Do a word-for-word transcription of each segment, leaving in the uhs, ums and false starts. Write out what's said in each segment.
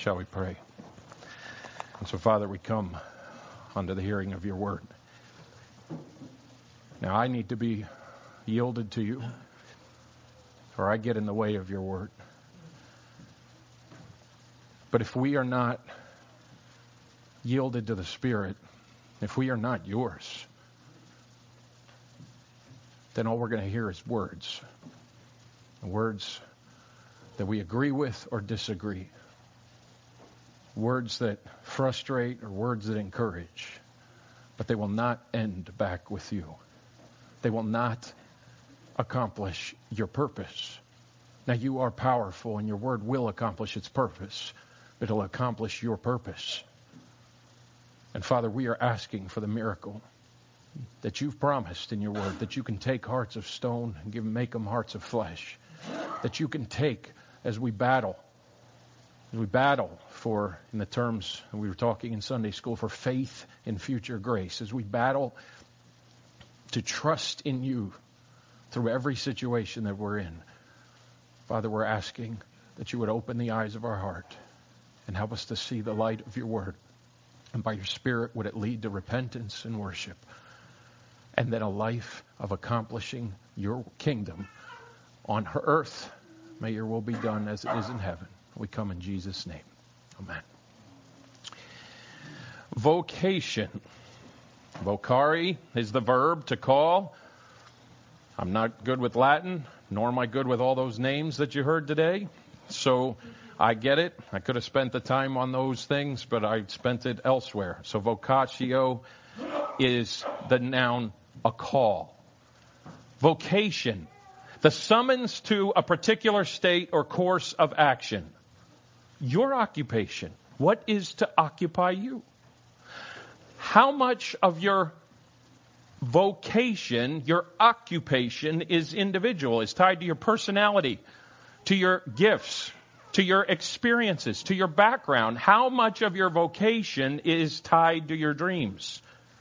Shall we pray? And so, Father, we come under the hearing of your word. Now, I need to be yielded to you, or I get in the way of your word. But if we are not yielded to the Spirit, if we are not yours, then all we're going to hear is words. Words that we agree with or disagree. Words that frustrate or words that encourage. But they will not end back with you. They will not accomplish your purpose. Now, you are powerful and your word will accomplish its purpose. It'll accomplish your purpose. And Father, we are asking for the miracle that you've promised in your word, that you can take hearts of stone and give, make them hearts of flesh. That you can take as we battle, as we battle for, in the terms we were talking in Sunday school, for faith in future grace, as we battle to trust in you through every situation that we're in. Father, we're asking that you would open the eyes of our heart and help us to see the light of your word. And by your Spirit, would it lead to repentance and worship, and then a life of accomplishing your kingdom on earth. May your will be done as it is in heaven. We come in Jesus' name. Amen. Vocation. Vocare is the verb to call. I'm not good with Latin, nor am I good with all those names that you heard today. So I get it. I could have spent the time on those things, but I spent it elsewhere. So vocatio is the noun, a call. Vocation, the summons to a particular state or course of action. Your occupation. What is to occupy you? How much of your vocation, your occupation, is individual, is tied to your personality, to your gifts, to your experiences, to your background? How much of your vocation is tied to your dreams?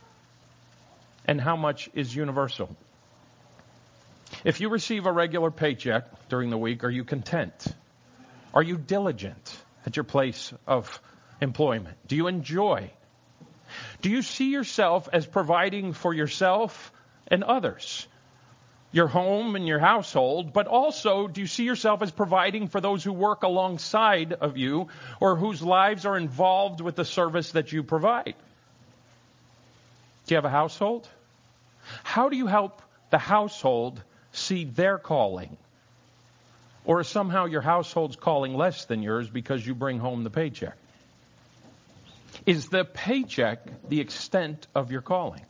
And how much is universal? If you receive a regular paycheck during the week, are you content? Are you diligent at your place of employment? Do you enjoy? Do you see yourself as providing for yourself and others? Your home and your household, but also do you see yourself as providing for those who work alongside of you or whose lives are involved with the service that you provide? Do you have a household? How do you help the household see their calling? Or is somehow your household's calling less than yours because you bring home the paycheck? Is the paycheck the extent of your calling?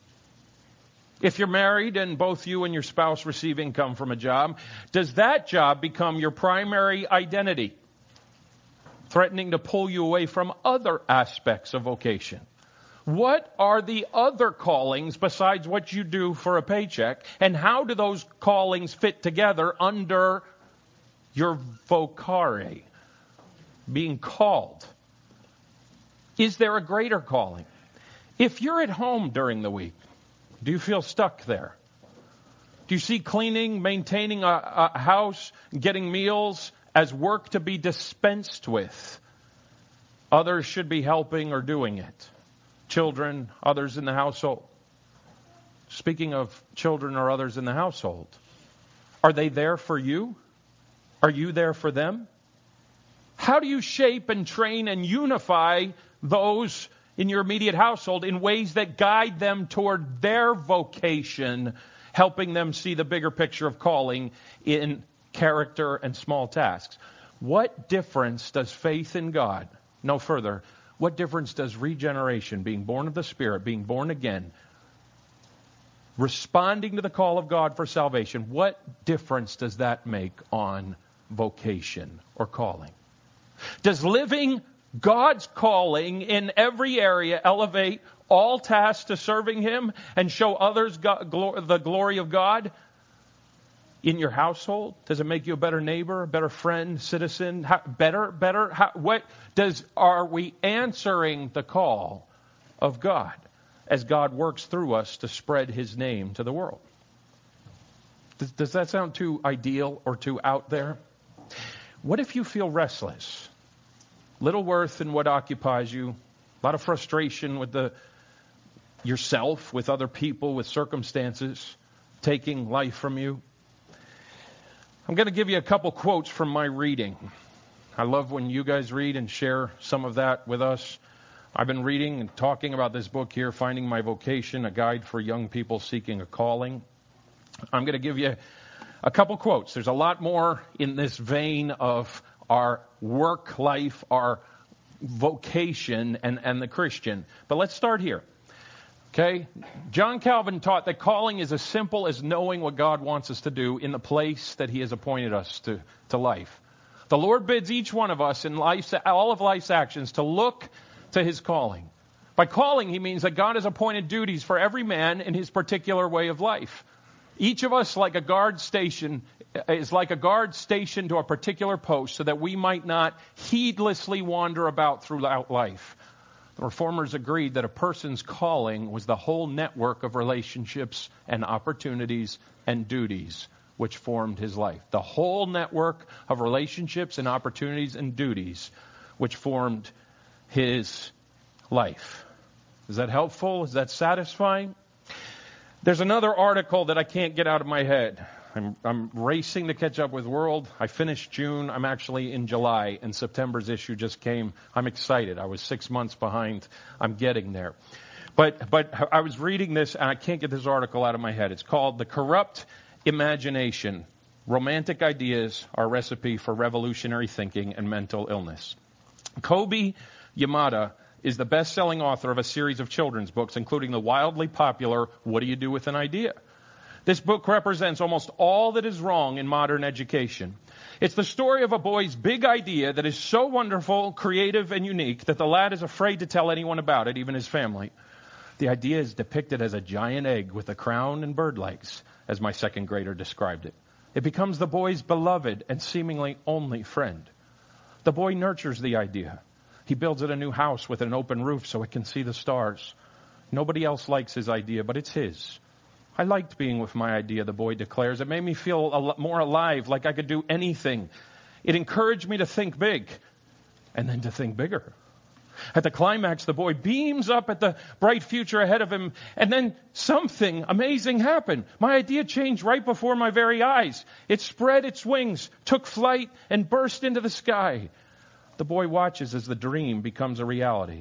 If you're married and both you and your spouse receive income from a job, does that job become your primary identity, threatening to pull you away from other aspects of vocation? What are the other callings besides what you do for a paycheck? And how do those callings fit together under your vocare, being called? Is there a greater calling? If you're at home during the week, do you feel stuck there? Do you see cleaning, maintaining a, a house, getting meals as work to be dispensed with? Others should be helping or doing it. Children, others in the household. Speaking of children or others in the household, are they there for you? Are you there for them? How do you shape and train and unify those in your immediate household in ways that guide them toward their vocation, helping them see the bigger picture of calling in character and small tasks? What difference does faith in God, no further, what difference does regeneration, being born of the Spirit, being born again, responding to the call of God for salvation, what difference does that make on vocation or calling? Does living God's calling in every area elevate all tasks to serving Him and show others God, glo- the glory of God? In your household, does it make you a better neighbor, a better friend, citizen? How, better, better? How, what does? Are we answering the call of God as God works through us to spread His name to the world? Does, does that sound too ideal or too out there? What if you feel restless? little worth in what occupies you, a lot of frustration with the yourself, with other people, with circumstances taking life from you. I'm going to give you a couple quotes from my reading. I love when you guys read and share some of that with us. I've been reading and talking about this book here, Finding My Vocation, a guide for young people seeking a calling. I'm going to give you a couple quotes. There's a lot more in this vein of our work life, our vocation, and, and the Christian. But let's start here. Okay? John Calvin taught that calling is as simple as knowing what God wants us to do in the place that He has appointed us to, to life. The Lord bids each one of us in life's, all of life's actions to look to His calling. By calling, He means that God has appointed duties for every man in his particular way of life. Each of us, like a guard station, is like a guard stationed to a particular post so that we might not heedlessly wander about throughout life. The Reformers agreed that a person's calling was the whole network of relationships and opportunities and duties which formed his life. The whole network of relationships and opportunities and duties which formed his life. Is that helpful? Is that satisfying? There's another article that I can't get out of my head. I'm, I'm racing to catch up with World. I finished June. I'm actually in July, and September's issue just came. I'm excited. I was six months behind. I'm getting there. But but I was reading this, and I can't get this article out of my head. It's called The Corrupt Imagination. Romantic Ideas Are a Recipe for Revolutionary Thinking and Mental Illness. Kobi Yamada is the best-selling author of a series of children's books, including the wildly popular What Do You Do with an Idea? This book represents almost all that is wrong in modern education. It's the story of a boy's big idea that is so wonderful, creative, and unique that the lad is afraid to tell anyone about it, even his family. The idea is depicted as a giant egg with a crown and bird legs, as my second grader described it. It becomes the boy's beloved and seemingly only friend. The boy nurtures the idea. He builds it a new house with an open roof so it can see the stars. Nobody else likes his idea, but it's his. I liked being with my idea, the boy declares. It made me feel a lot more alive, like I could do anything. It encouraged me to think big and then to think bigger. At the climax, the boy beams up at the bright future ahead of him, and then something amazing happened. My idea changed right before my very eyes. It spread its wings, took flight, and burst into the sky. The boy watches as the dream becomes a reality.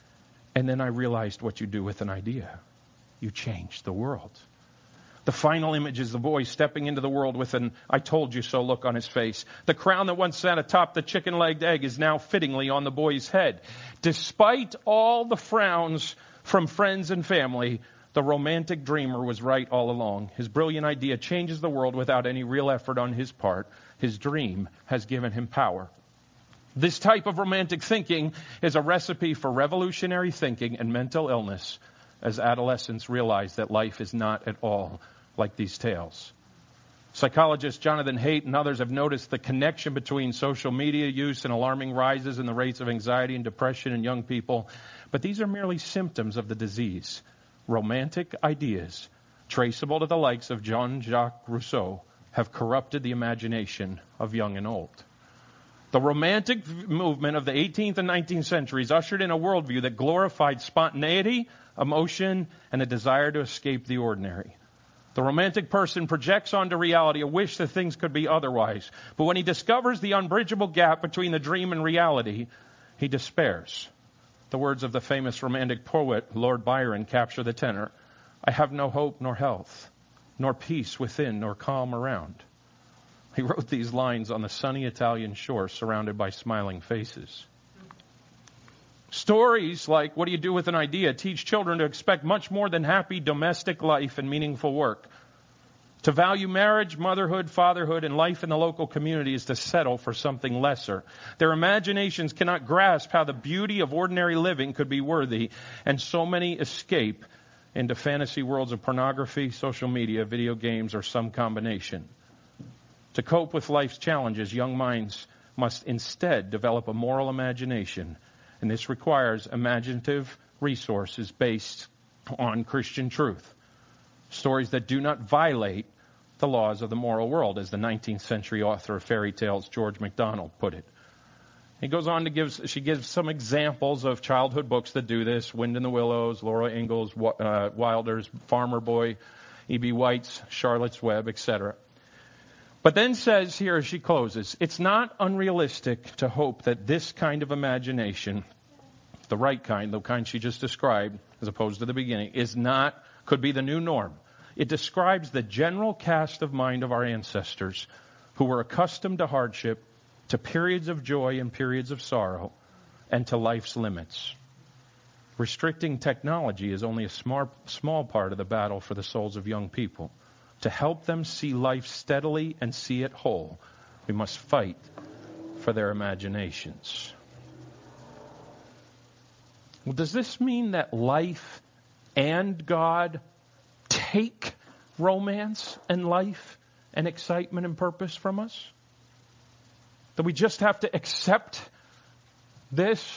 And then I realized what you do with an idea. You change the world. The final image is the boy stepping into the world with an "I told you so" look on his face. The crown that once sat atop the chicken-legged egg is now fittingly on the boy's head. Despite all the frowns from friends and family, the romantic dreamer was right all along. His brilliant idea changes the world without any real effort on his part. His dream has given him power. This type of romantic thinking is a recipe for revolutionary thinking and mental illness, as adolescents realize that life is not at all like these tales. Psychologist Jonathan Haidt and others have noticed the connection between social media use and alarming rises in the rates of anxiety and depression in young people. But these are merely symptoms of the disease. Romantic ideas, traceable to the likes of Jean-Jacques Rousseau, have corrupted the imagination of young and old. The romantic movement of the eighteenth and nineteenth centuries ushered in a worldview that glorified spontaneity, emotion, and a desire to escape the ordinary. The romantic person projects onto reality a wish that things could be otherwise. But when he discovers the unbridgeable gap between the dream and reality, he despairs. The words of the famous romantic poet Lord Byron capture the tenor. I have no hope nor health, nor peace within, nor calm around. He wrote these lines on the sunny Italian shore surrounded by smiling faces. Stories like What Do You Do with an Idea teach children to expect much more than happy domestic life and meaningful work. To value marriage, motherhood, fatherhood, and life in the local community is to settle for something lesser. Their imaginations cannot grasp how the beauty of ordinary living could be worthy, and so many escape into fantasy worlds of pornography, social media, video games, or some combination. To cope with life's challenges, young minds must instead develop a moral imagination, and this requires imaginative resources based on Christian truth. Stories that do not violate the laws of the moral world, as the nineteenth century author of fairy tales George MacDonald put it. He goes on to give, she gives some examples of childhood books that do this. Wind in the Willows, Laura Ingalls uh, Wilder's Farmer Boy, E B White's Charlotte's Web, et cetera. But then says here as she closes, it's not unrealistic to hope that this kind of imagination, the right kind, the kind she just described, as opposed to the beginning, is not, could be the new norm. It describes the general cast of mind of our ancestors who were accustomed to hardship, to periods of joy and periods of sorrow, and to life's limits. Restricting technology is only a small, small part of the battle for the souls of young people. To help them see life steadily and see it whole, we must fight for their imaginations. Well, does this mean that life and God take romance and life and excitement and purpose from us? That we just have to accept this?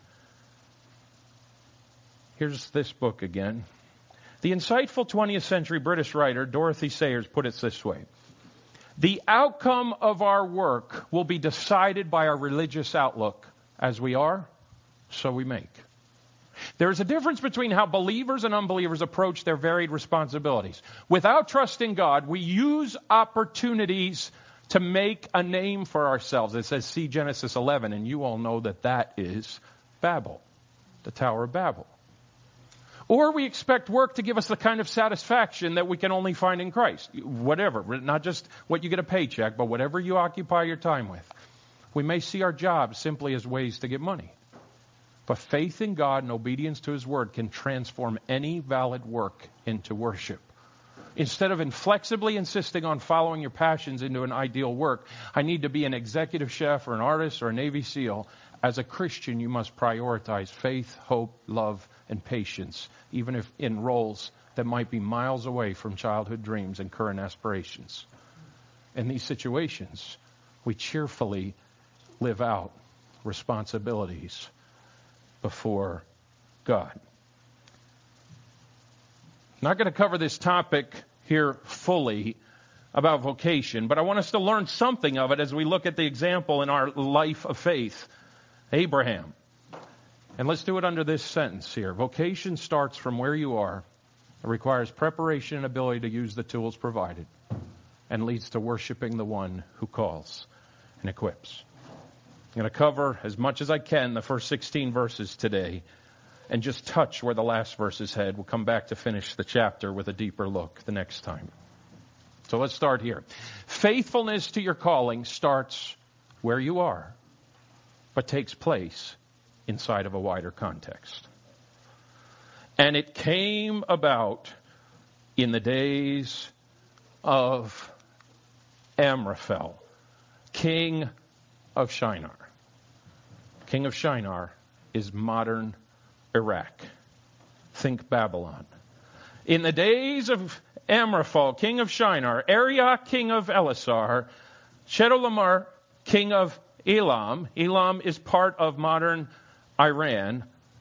Here's this book again. The insightful twentieth century British writer Dorothy Sayers put it this way. The outcome of our work will be decided by our religious outlook. As we are, so we make. There is a difference between how believers and unbelievers approach their varied responsibilities. Without trust in God, we use opportunities to make a name for ourselves. It says, see Genesis eleven, and you all know that that is Babel, the Tower of Babel. Or we expect work to give us the kind of satisfaction that we can only find in Christ. Whatever, not just what you get a paycheck, but whatever you occupy your time with. We may see our jobs simply as ways to get money. But faith in God and obedience to His Word can transform any valid work into worship. Instead of inflexibly insisting on following your passions into an ideal work, I need to be an executive chef or an artist or a Navy SEAL. As a Christian, you must prioritize faith, hope, love, and patience, even if in roles that might be miles away from childhood dreams and current aspirations. In these situations, we cheerfully live out responsibilities before God. Not going to cover this topic here fully about vocation, but I want us to learn something of it as we look at the example in our life of faith, Abraham. And let's do it under this sentence here. Vocation starts from where you are. It requires preparation and ability to use the tools provided, and leads to worshiping the one who calls and equips. I'm going to cover as much as I can the first sixteen verses today and just touch where the last verses head. We'll come back to finish the chapter with a deeper look the next time. So let's start here. Faithfulness to your calling starts where you are, but takes place inside of a wider context. And it came about in the days of Amraphel, king of Shinar. King of Shinar is modern Iraq. Think Babylon. In the days of Amraphel, king of Shinar, Arioch, king of Elasar, Chedorlaomer, king of Elam. Elam is part of modern Iran.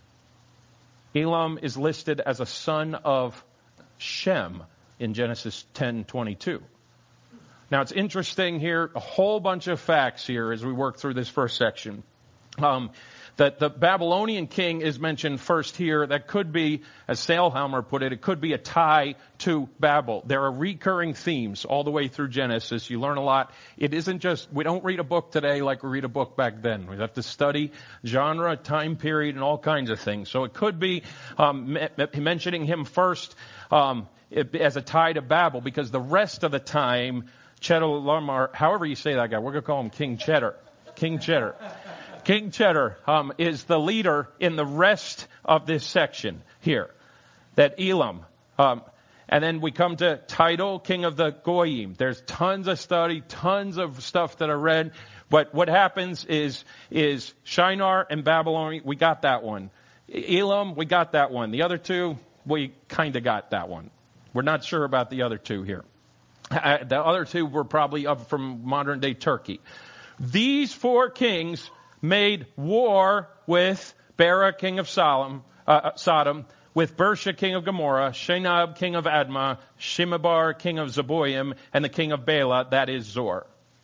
Elam is listed as a son of Shem in Genesis ten twenty-two. Now it's interesting here, a whole bunch of facts here as we work through this first section. Um, that the Babylonian king is mentioned first here. That could be, as Sailhamer put it, it could be a tie to Babel. There are recurring themes all the way through Genesis. You learn a lot. It isn't just, we don't read a book today like we read a book back then. We have to study genre, time period, and all kinds of things. So it could be um, mentioning him first um, as a tie to Babel, because the rest of the time, Chedorlaomer, however you say that guy, we're going to call him King Cheddar. King Cheddar. King Cheddar um, is the leader in the rest of this section here. That Elam. Um, and then we come to Tidal, king of the Goyim. There's tons of study, tons of stuff that I read. But what happens is, is Shinar and Babylon, we got that one. Elam, we got that one. The other two, we kind of got that one. We're not sure about the other two here. Uh, the other two were probably up from modern day Turkey. These four kings made war with Bera, king of Sodom, uh, Sodom, with Bersha, king of Gomorrah, Shenab, king of Admah, Shemebar, king of Zeboim, and the king of Bela, that is Zor.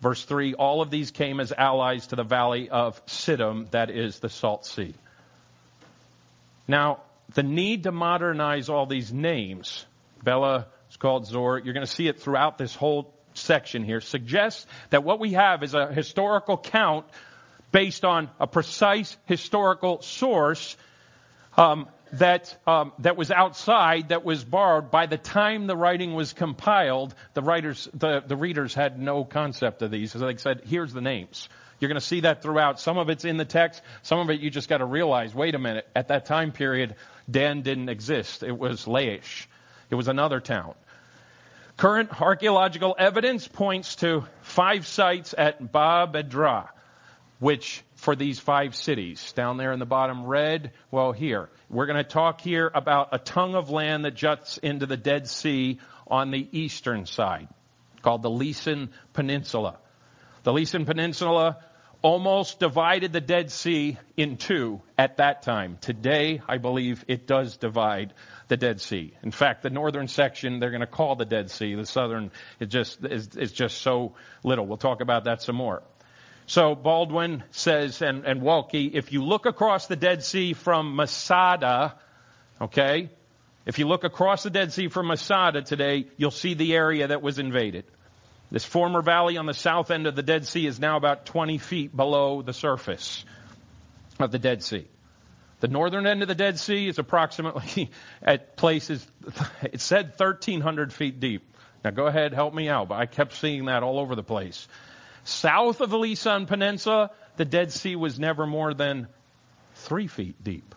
Verse three, all of these came as allies to the valley of Siddim, that is the Salt Sea. Now, the need to modernize all these names, Bela is called Zor, you're going to see it throughout this whole section here, suggests that what we have is a historical count based on a precise historical source um, that um, that was outside, that was borrowed. By the time the writing was compiled, the writers, the, the readers had no concept of these. So they said, here's the names. You're going to see that throughout. Some of it's in the text. Some of it you just got to realize, wait a minute, at that time period, Dan didn't exist. It was Laish. It was another town. Current archaeological evidence points to five sites at Ba Bedra, which for these five cities. Down there in the bottom red, well, here. We're going to talk here about a tongue of land that juts into the Dead Sea on the eastern side, called the Lysan Peninsula. The Lysan Peninsula almost divided the Dead Sea in two at that time. Today, I believe it does divide the Dead Sea. In fact, the northern section they're going to call the Dead Sea. The southern it just is, is just so little. We'll talk about that some more. So Baldwin says, and, and Walke, if you look across the Dead Sea from Masada, okay, if you look across the Dead Sea from Masada today, you'll see the area that was invaded. This former valley on the south end of the Dead Sea is now about twenty feet below the surface of the Dead Sea. The northern end of the Dead Sea is approximately at places, it said thirteen hundred feet deep. Now go ahead, help me out, but I kept seeing that all over the place. South of the Lysan Peninsula, the Dead Sea was never more than three feet deep.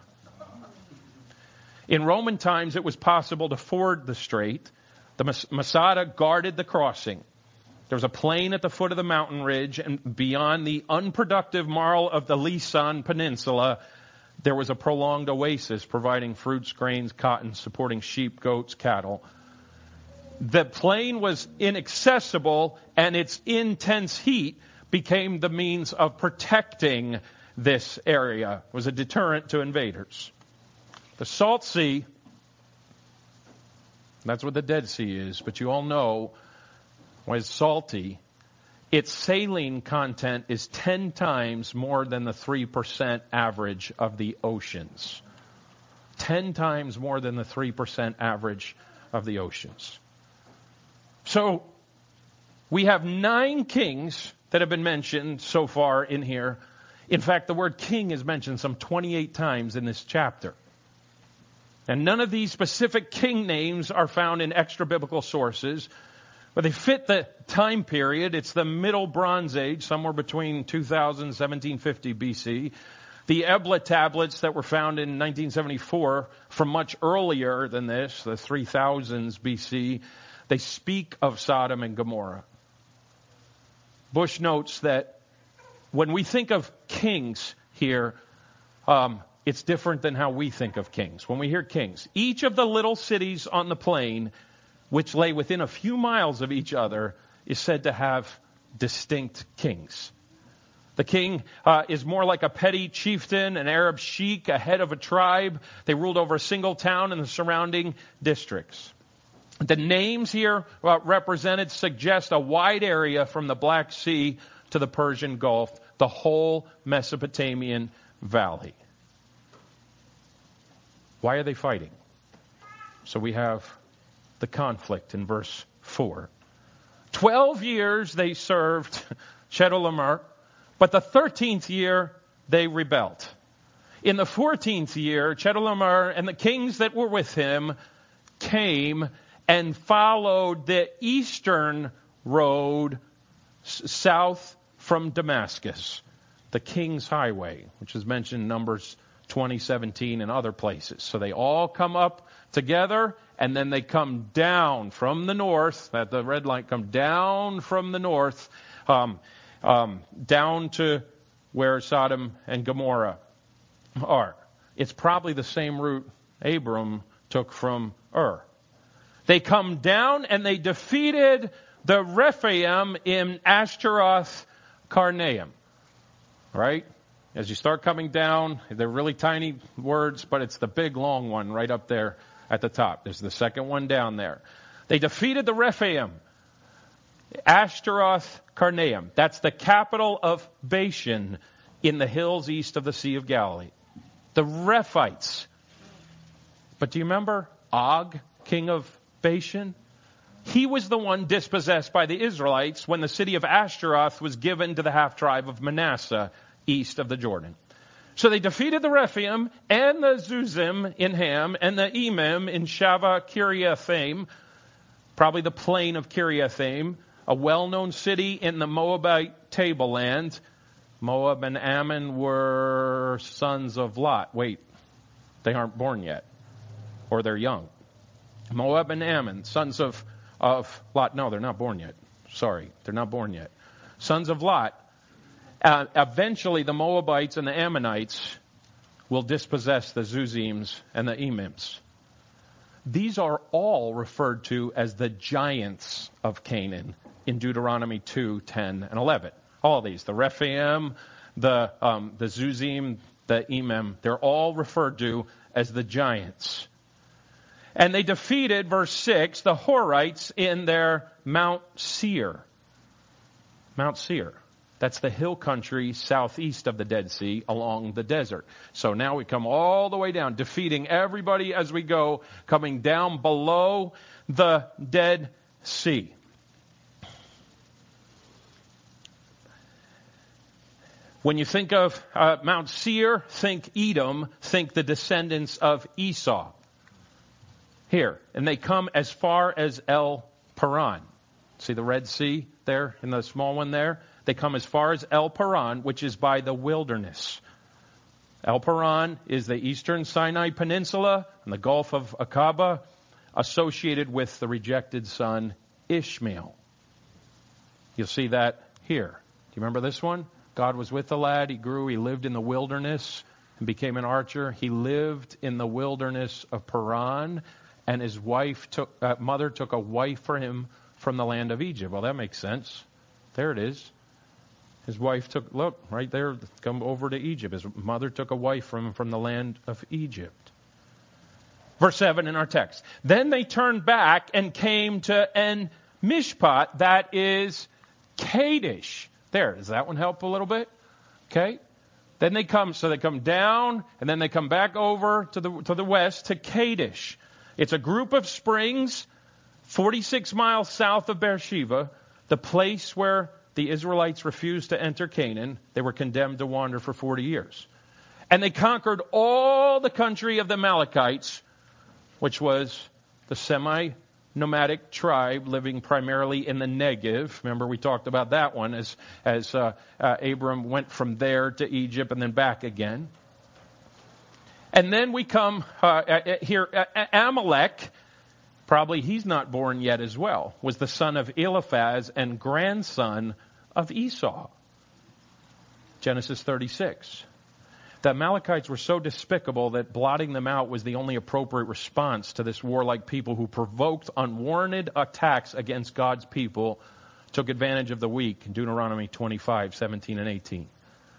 In Roman times, it was possible to ford the strait. The Mas- Masada guarded the crossing. There was a plain at the foot of the mountain ridge, and beyond the unproductive marl of the Lysan Peninsula, there was a prolonged oasis providing fruits, grains, cotton, supporting sheep, goats, cattle. The plain was inaccessible, and its intense heat became the means of protecting this area. It was a deterrent to invaders. The Salt Sea, that's what the Dead Sea is, but you all know when it's salty, its saline content is ten times more than the three percent average of the oceans. Ten times more than the three percent average of the oceans. So, we have nine kings that have been mentioned so far in here. In fact, the word king is mentioned some twenty-eight times in this chapter. And none of these specific king names are found in extra-biblical sources, but they fit the time period. It's the Middle Bronze Age, somewhere between two thousand and seventeen fifty B C. The Ebla tablets that were found in nineteen seventy-four, from much earlier than this, the three thousands B C, they speak of Sodom and Gomorrah. Bush notes that when we think of kings here, um, it's different than how we think of kings. When we hear kings, each of the little cities on the plain, which lay within a few miles of each other, is said to have distinct kings. The king uh, is more like a petty chieftain, an Arab sheik, a head of a tribe. They ruled over a single town and the surrounding districts. The names here uh, represented suggest a wide area from the Black Sea to the Persian Gulf, the whole Mesopotamian valley. Why are they fighting? So we have the conflict in verse four. Twelve years they served Chedorlaomer, but the thirteenth year they rebelled. In the fourteenth year, Chedorlaomer and the kings that were with him came and followed the eastern road s- south from Damascus, the King's Highway, which is mentioned in Numbers twenty seventeen and other places. So they all come up together, and then they come down from the north, that the red line come down from the north, um, um, down to where Sodom and Gomorrah are. It's probably the same route Abram took from Ur. They come down and they defeated the Rephaim in Ashtaroth Karnaim. Right? As you start coming down, they're really tiny words, but it's the big long one right up there at the top. There's the second one down there. They defeated the Rephaim Ashtaroth Karnaim. That's the capital of Bashan in the hills east of the Sea of Galilee. The Rephites. But do you remember Og, king of Bashan? He was the one dispossessed by the Israelites when the city of Ashtaroth was given to the half-tribe of Manasseh east of the Jordan. So they defeated the Rephaim and the Zuzim in Ham and the Emim in Shaveh Kiriathaim, probably the plain of Kiriathaim, a well-known city in the Moabite tableland. Moab and Ammon were sons of Lot. Wait, they aren't born yet, or they're young. Moab and Ammon, sons of, of Lot. No, they're not born yet. Sorry, they're not born yet. Sons of Lot. Uh, eventually, the Moabites and the Ammonites will dispossess the Zuzims and the Emims. These are all referred to as the giants of Canaan in Deuteronomy two, ten, and eleven. All these, the Rephaim, the um, the Zuzim, the Emim, they're all referred to as the giants. And they defeated, verse six, the Horites in their Mount Seir. Mount Seir. That's the hill country southeast of the Dead Sea along the desert. So now we come all the way down, defeating everybody as we go, coming down below the Dead Sea. When you think of uh, Mount Seir, think Edom, think the descendants of Esau. Here, and they come as far as El Paran. See the Red Sea there in the small one there? They come as far as El Paran, which is by the wilderness. El Paran is the eastern Sinai Peninsula and the Gulf of Aqaba, associated with the rejected son Ishmael. You'll see that here. Do you remember this one? God was with the lad. He grew. He lived in the wilderness and became an archer. He lived in the wilderness of Paran, and his wife took, uh, mother took a wife for him from the land of Egypt. Well, that makes sense. There it is. His wife took, look, right there, come over to Egypt. His mother took a wife from him from the land of Egypt. Verse seven in our text. Then they turned back and came to En Mishpat, that is Kadesh. There, does that one help a little bit? Okay. Then they come, so they come down, and then they come back over to the to the west to Kadesh. It's a group of springs, forty-six miles south of Beersheba, the place where the Israelites refused to enter Canaan. They were condemned to wander for forty years. And they conquered all the country of the Amalekites, which was the semi-nomadic tribe living primarily in the Negev. Remember, we talked about that one as, as uh, uh, Abram went from there to Egypt and then back again. And then we come uh, here, uh, Amalek, probably he's not born yet as well, was the son of Eliphaz and grandson of Esau. Genesis thirty-six. The Amalekites were so despicable that blotting them out was the only appropriate response to this warlike people who provoked unwarranted attacks against God's people, took advantage of the weak, in Deuteronomy twenty-five, seventeen, and eighteen.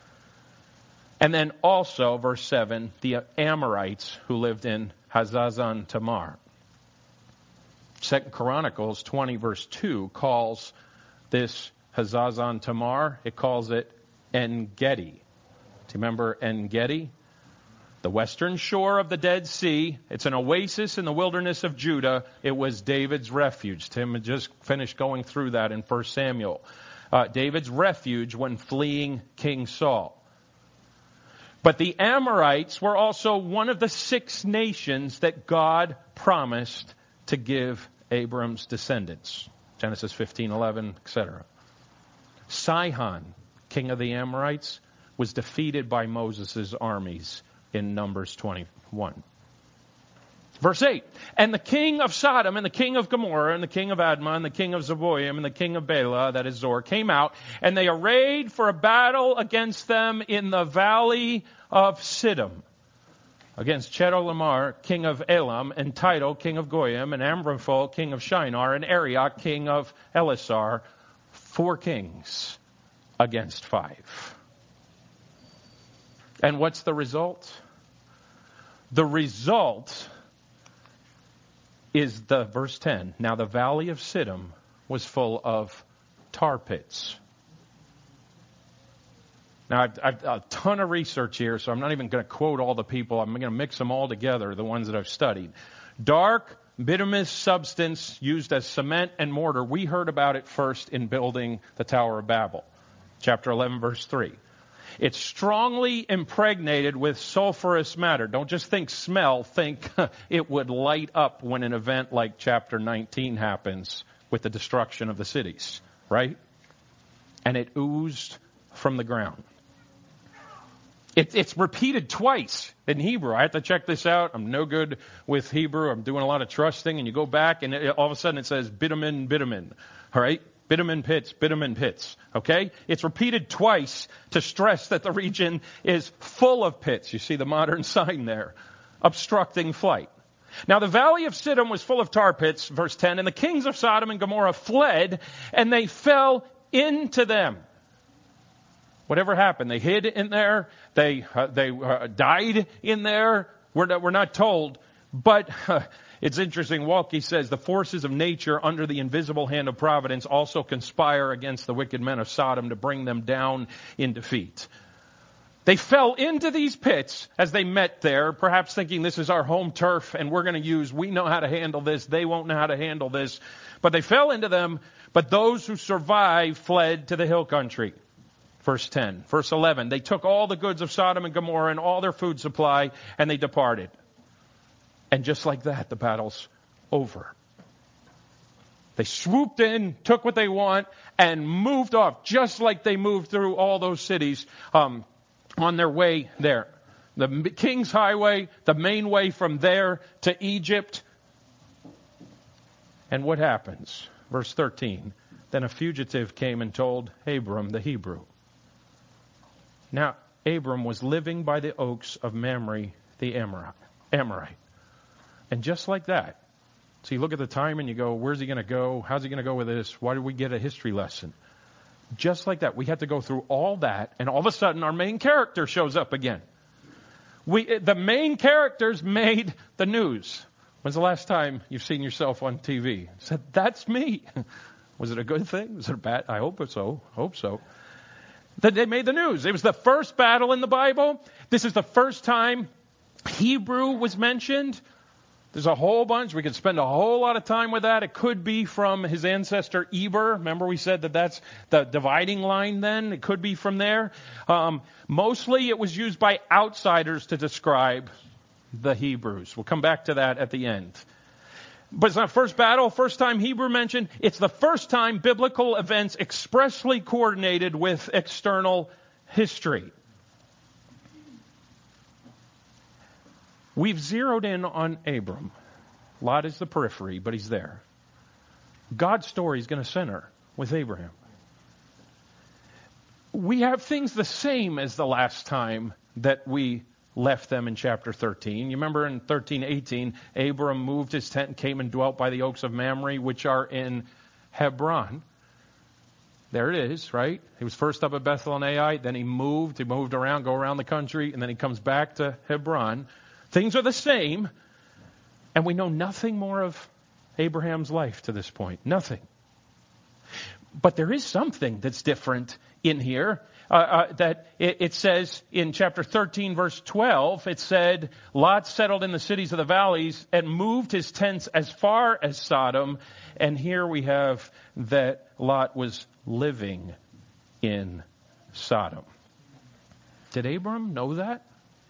And then also, verse seven, the Amorites who lived in Hazazon Tamar. Second Chronicles twenty, verse two, calls this Hazazon Tamar, it calls it En-Gedi. Do you remember En-Gedi? The western shore of the Dead Sea. It's an oasis in the wilderness of Judah. It was David's refuge. Tim had just finished going through that in First Samuel. Uh, David's refuge when fleeing King Saul. But the Amorites were also one of the six nations that God promised to give Abram's descendants. Genesis fifteen, eleven, et cetera. Sihon, king of the Amorites, was defeated by Moses' armies in Numbers twenty-one. Verse eight, and the king of Sodom and the king of Gomorrah and the king of Admah and the king of Zeboim and the king of Bela, that is Zor, came out, and they arrayed for a battle against them in the valley of Siddim, against Chedorlaomer, king of Elam, and Tidal, king of Goyim, and Amraphel, king of Shinar, and Arioch, king of Elasar, four kings against five. And what's the result? The result is the verse ten. Now the valley of Siddim was full of tar pits. Now, I've, I've a ton of research here, so I'm not even going to quote all the people. I'm going to mix them all together, the ones that I've studied. Dark, bituminous substance used as cement and mortar. We heard about it first in building the Tower of Babel. Chapter eleven, verse three. It's strongly impregnated with sulfurous matter. Don't just think smell. Think it would light up when an event like chapter nineteen happens with the destruction of the cities, right? And it oozed from the ground. It, it's repeated twice in Hebrew. I have to check this out. I'm no good with Hebrew. I'm doing a lot of trusting. And you go back and it, all of a sudden it says bitumen, bitumen. All right? Bitumen pits, bitumen pits. Okay? It's repeated twice to stress that the region is full of pits. You see the modern sign there, obstructing flight. Now the valley of Siddim was full of tar pits, verse ten, and the kings of Sodom and Gomorrah fled, and they fell into them. Whatever happened, they hid in there, they uh, they uh, died in there. We're not, we're not told, but uh, it's interesting. Walke says the forces of nature under the invisible hand of providence also conspire against the wicked men of Sodom to bring them down in defeat. They fell into these pits as they met there, perhaps thinking this is our home turf and we're going to use, we know how to handle this, they won't know how to handle this. But they fell into them, but those who survived fled to the hill country. Verse ten. Verse eleven. They took all the goods of Sodom and Gomorrah and all their food supply, and they departed. And just like that, the battle's over. They swooped in, took what they want, and moved off, just like they moved through all those cities um, on their way there. The King's Highway, the main way from there to Egypt. And what happens? Verse thirteen. Then a fugitive came and told Abram the Hebrew. Now, Abram was living by the oaks of Mamre the Amorite. And just like that, so you look at the time and you go, where's he going to go? How's he going to go with this? Why did we get a history lesson? Just like that, we had to go through all that, and all of a sudden our main character shows up again. We, the main characters made the news. When's the last time you've seen yourself on T V? Said, that's me. Was it a good thing? Was it a bad? I hope so. Hope so. That they made the news. It was the first battle in the Bible. This is the first time Hebrew was mentioned. There's a whole bunch. We could spend a whole lot of time with that. It could be from his ancestor Eber. Remember we said that that's the dividing line then? It could be from there. Um, mostly it was used by outsiders to describe the Hebrews. We'll come back to that at the end. But it's not first battle, first time Hebrew mentioned. It's the first time biblical events expressly coordinated with external history. We've zeroed in on Abram. Lot is the periphery, but he's there. God's story is going to center with Abraham. We have things the same as the last time that we left them in chapter thirteen. You remember in thirteen eighteen, Abram moved his tent and came and dwelt by the oaks of Mamre, which are in Hebron. There it is, right? He was first up at Bethel and Ai, then he moved, he moved around, go around the country, and then he comes back to Hebron. Things are the same, and we know nothing more of Abraham's life to this point. Nothing. But there is something that's different in here. Uh, uh, that it, it says in chapter thirteen, verse twelve, it said, Lot settled in the cities of the valleys and moved his tents as far as Sodom. And here we have that Lot was living in Sodom. Did Abram know that?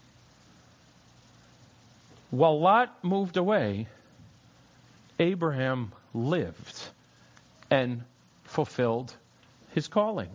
While Lot moved away, Abraham lived and fulfilled his calling.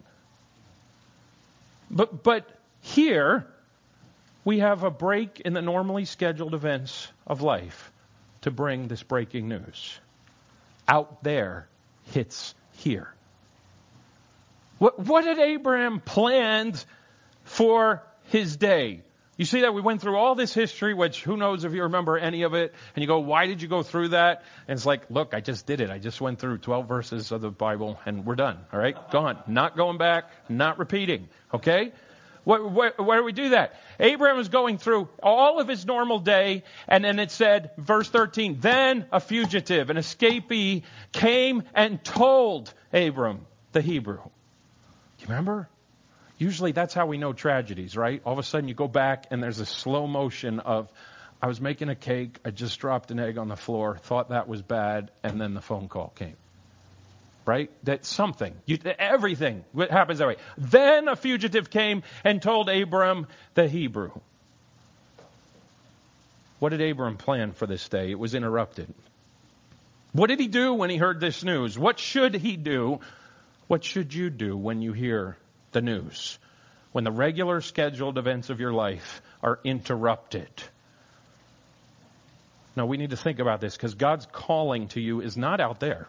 But but here we have a break in the normally scheduled events of life to bring this breaking news. Out there hits here. What what had Abraham planned for his day? You see that we went through all this history, which who knows if you remember any of it, and you go, why did you go through that? And it's like, look, I just did it. I just went through twelve verses of the Bible, and we're done. All right? Gone. Not going back, not repeating. Okay? Why, why, why do we do that? Abraham was going through all of his normal day, and then it said, verse thirteen, then a fugitive, an escapee, came and told Abram. the Hebrew. You remember? Usually that's how we know tragedies, right? All of a sudden you go back and there's a slow motion of, I was making a cake, I just dropped an egg on the floor, thought that was bad, and then the phone call came. Right? That's something. You, everything happens that way. Then a fugitive came and told Abram the Hebrew. What did Abram plan for this day? It was interrupted. What did he do when he heard this news? What should he do? What should you do when you hear the news? When the regular scheduled events of your life are interrupted? Now we need to think about this because God's calling to you is not out there.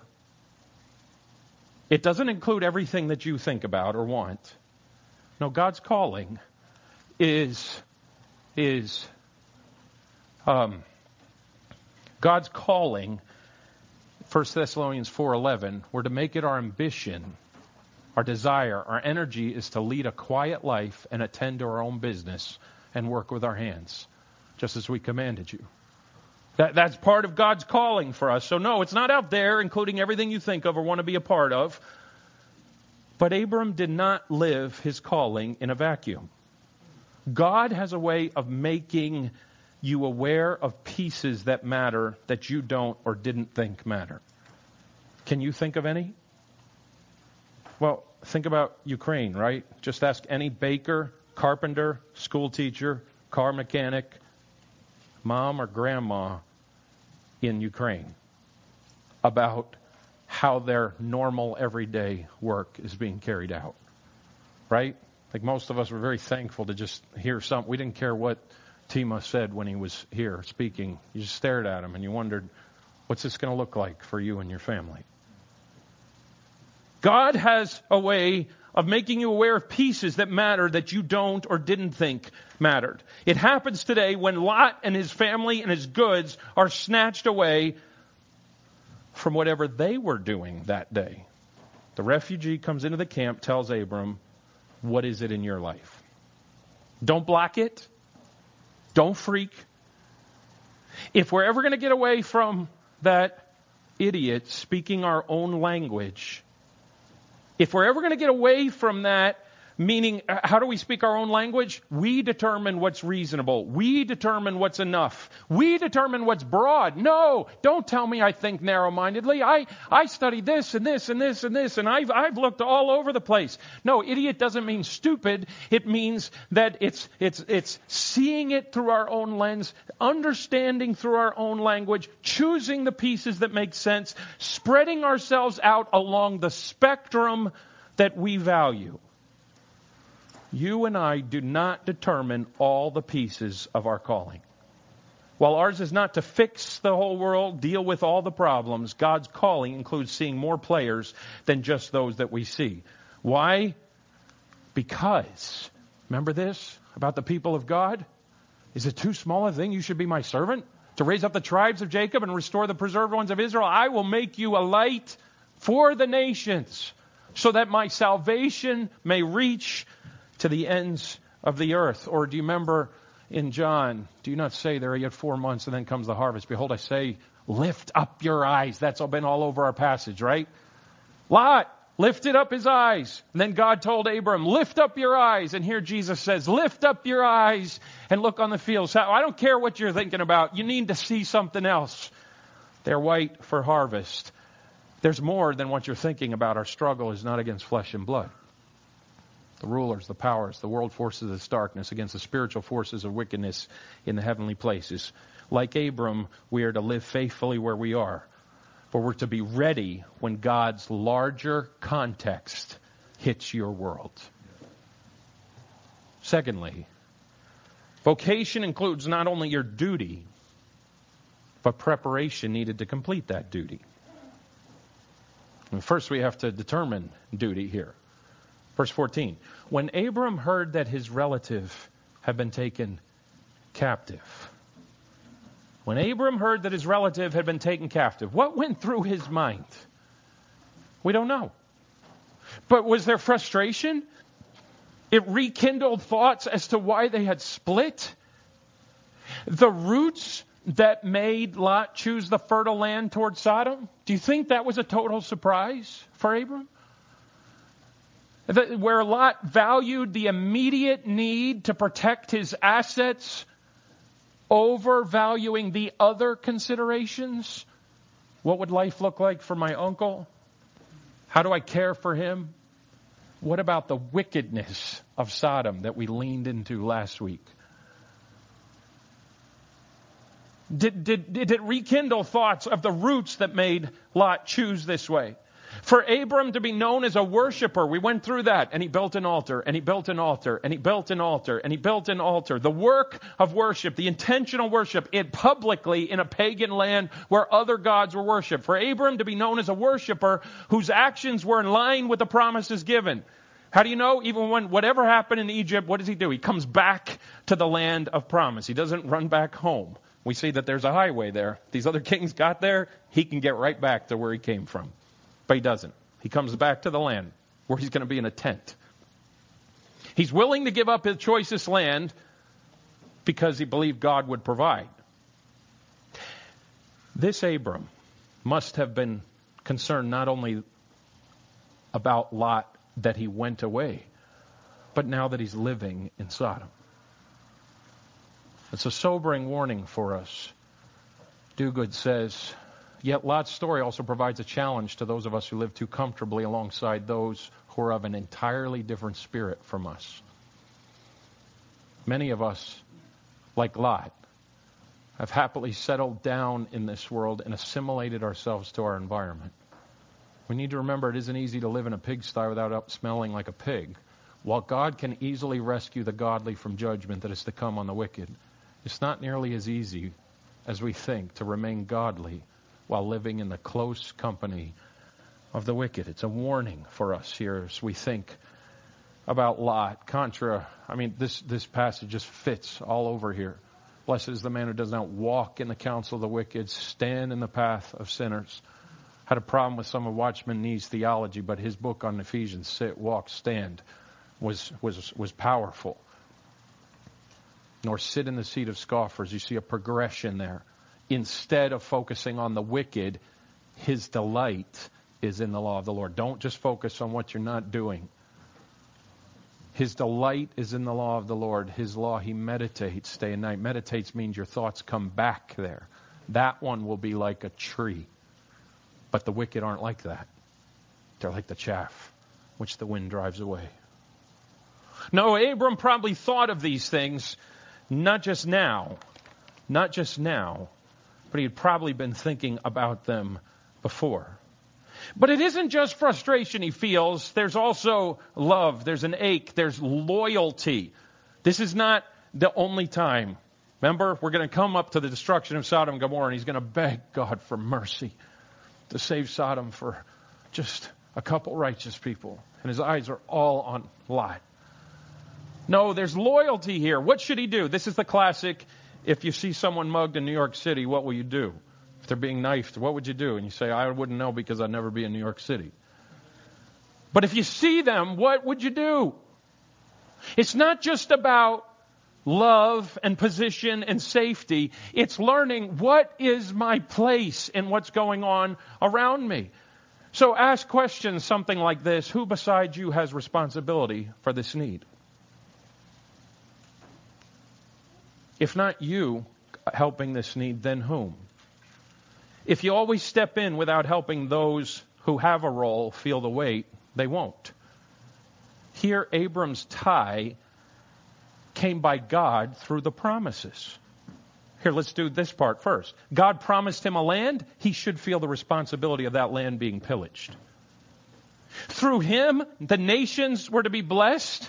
It doesn't include everything that you think about or want. No, God's calling is, is, um, God's calling, First Thessalonians four eleven, we're to make it our ambition, our desire, our energy is to lead a quiet life and attend to our own business and work with our hands, just as we commanded you. That, that's part of God's calling for us. So no, it's not out there, including everything you think of or want to be a part of. But Abram did not live his calling in a vacuum. God has a way of making you aware of pieces that matter that you don't or didn't think matter. Can you think of any? Well, think about Ukraine, right? Just ask any baker, carpenter, school teacher, car mechanic, mom or grandma in Ukraine about how their normal everyday work is being carried out. Right? I think most of us were very thankful to just hear something. We didn't care what Tima said when he was here speaking. You just stared at him and you wondered, what's this going to look like for you and your family? God has a way of making you aware of pieces that matter that you don't or didn't think mattered. It happens today when Lot and his family and his goods are snatched away from whatever they were doing that day. The refugee comes into the camp, tells Abram, what is it in your life? Don't block it. Don't freak. If we're ever going to get away from that idiot speaking our own language, if we're ever going to get away from that, meaning how do we speak our own language? We determine what's reasonable. We determine what's enough. We determine what's broad. No, don't tell me I think narrow-mindedly. I, I study this and this and this and this, and I've, I've looked all over the place. No, idiot doesn't mean stupid. It means that it's, it's, it's seeing it through our own lens, understanding through our own language, choosing the pieces that make sense, spreading ourselves out along the spectrum that we value. You and I do not determine all the pieces of our calling. While ours is not to fix the whole world, deal with all the problems, God's calling includes seeing more players than just those that we see. Why? Because, remember this about the people of God? Is it too small a thing you should be my servant? To raise up the tribes of Jacob and restore the preserved ones of Israel? I will make you a light for the nations, so that my salvation may reach to the ends of the earth. Or do you remember in John, do you not say there are yet four months and then comes the harvest? Behold, I say, lift up your eyes. That's all been all over our passage, right? Lot lifted up his eyes. And then God told Abram, lift up your eyes. And here Jesus says, lift up your eyes and look on the fields. I don't care what you're thinking about. You need to see something else. They're white for harvest. There's more than what you're thinking about. Our struggle is not against flesh and blood. The rulers, the powers, the world forces of this darkness against the spiritual forces of wickedness in the heavenly places. Like Abram, we are to live faithfully where we are. But we're to be ready when God's larger context hits your world. Secondly, vocation includes not only your duty, but preparation needed to complete that duty. And first, we have to determine duty here. Verse fourteen, when Abram heard that his relative had been taken captive. When Abram heard that his relative had been taken captive, what went through his mind? We don't know. But was there frustration? It rekindled thoughts as to why they had split. The roots that made Lot choose the fertile land toward Sodom, do you think that was a total surprise for Abram? Where Lot valued the immediate need to protect his assets over valuing the other considerations. What would life look like for my uncle? How do I care for him? What about the wickedness of Sodom that we leaned into last week? Did, did, did it rekindle thoughts of the roots that made Lot choose this way? For Abram to be known as a worshiper, we went through that, and he built an altar, and he built an altar, and he built an altar, and he built an altar. The work of worship, the intentional worship, it publicly in a pagan land where other gods were worshipped. For Abram to be known as a worshiper whose actions were in line with the promises given. How do you know? Even when whatever happened in Egypt, what does he do? He comes back to the land of promise. He doesn't run back home. We see that there's a highway there. These other kings got there. He can get right back to where he came from. But he doesn't. He comes back to the land where he's going to be in a tent. He's willing to give up his choicest land because he believed God would provide. This Abram must have been concerned not only about Lot that he went away, but now that he's living in Sodom. It's a sobering warning for us. Duguid says, yet Lot's story also provides a challenge to those of us who live too comfortably alongside those who are of an entirely different spirit from us. Many of us, like Lot, have happily settled down in this world and assimilated ourselves to our environment. We need to remember it isn't easy to live in a pigsty without smelling like a pig. While God can easily rescue the godly from judgment that is to come on the wicked, it's not nearly as easy as we think to remain godly while living in the close company of the wicked. It's a warning for us here as we think about Lot. Contra, I mean, this, this passage just fits all over here. Blessed is the man who does not walk in the counsel of the wicked, stand in the path of sinners. Had a problem with some of Watchman Nee's theology, but his book on Ephesians, Sit, Walk, Stand, was, was, was powerful. Nor sit in the seat of scoffers. You see a progression there. Instead of focusing on the wicked, his delight is in the law of the Lord. Don't just focus on what you're not doing. His delight is in the law of the Lord. His law he meditates day and night. Meditates means your thoughts come back there. That one will be like a tree. But the wicked aren't like that. They're like the chaff, which the wind drives away. No, Abram probably thought of these things, not just now, not just now, but he had probably been thinking about them before. But it isn't just frustration he feels. There's also love. There's an ache. There's loyalty. This is not the only time. Remember, we're going to come up to the destruction of Sodom and Gomorrah, and he's going to beg God for mercy to save Sodom for just a couple righteous people. And his eyes are all on Lot. No, there's loyalty here. What should he do? This is the classic, if you see someone mugged in New York City, what will you do? If they're being knifed, what would you do? And you say, I wouldn't know because I'd never be in New York City. But if you see them, what would you do? It's not just about love and position and safety. It's learning what is my place in what's going on around me. So ask questions something like this. Who besides you has responsibility for this need? If not you helping this need, then whom? If you always step in without helping those who have a role feel the weight, they won't. Here, Abram's tie came by God through the promises. Here, let's do this part first. God promised him a land. He should feel the responsibility of that land being pillaged. Through him, the nations were to be blessed.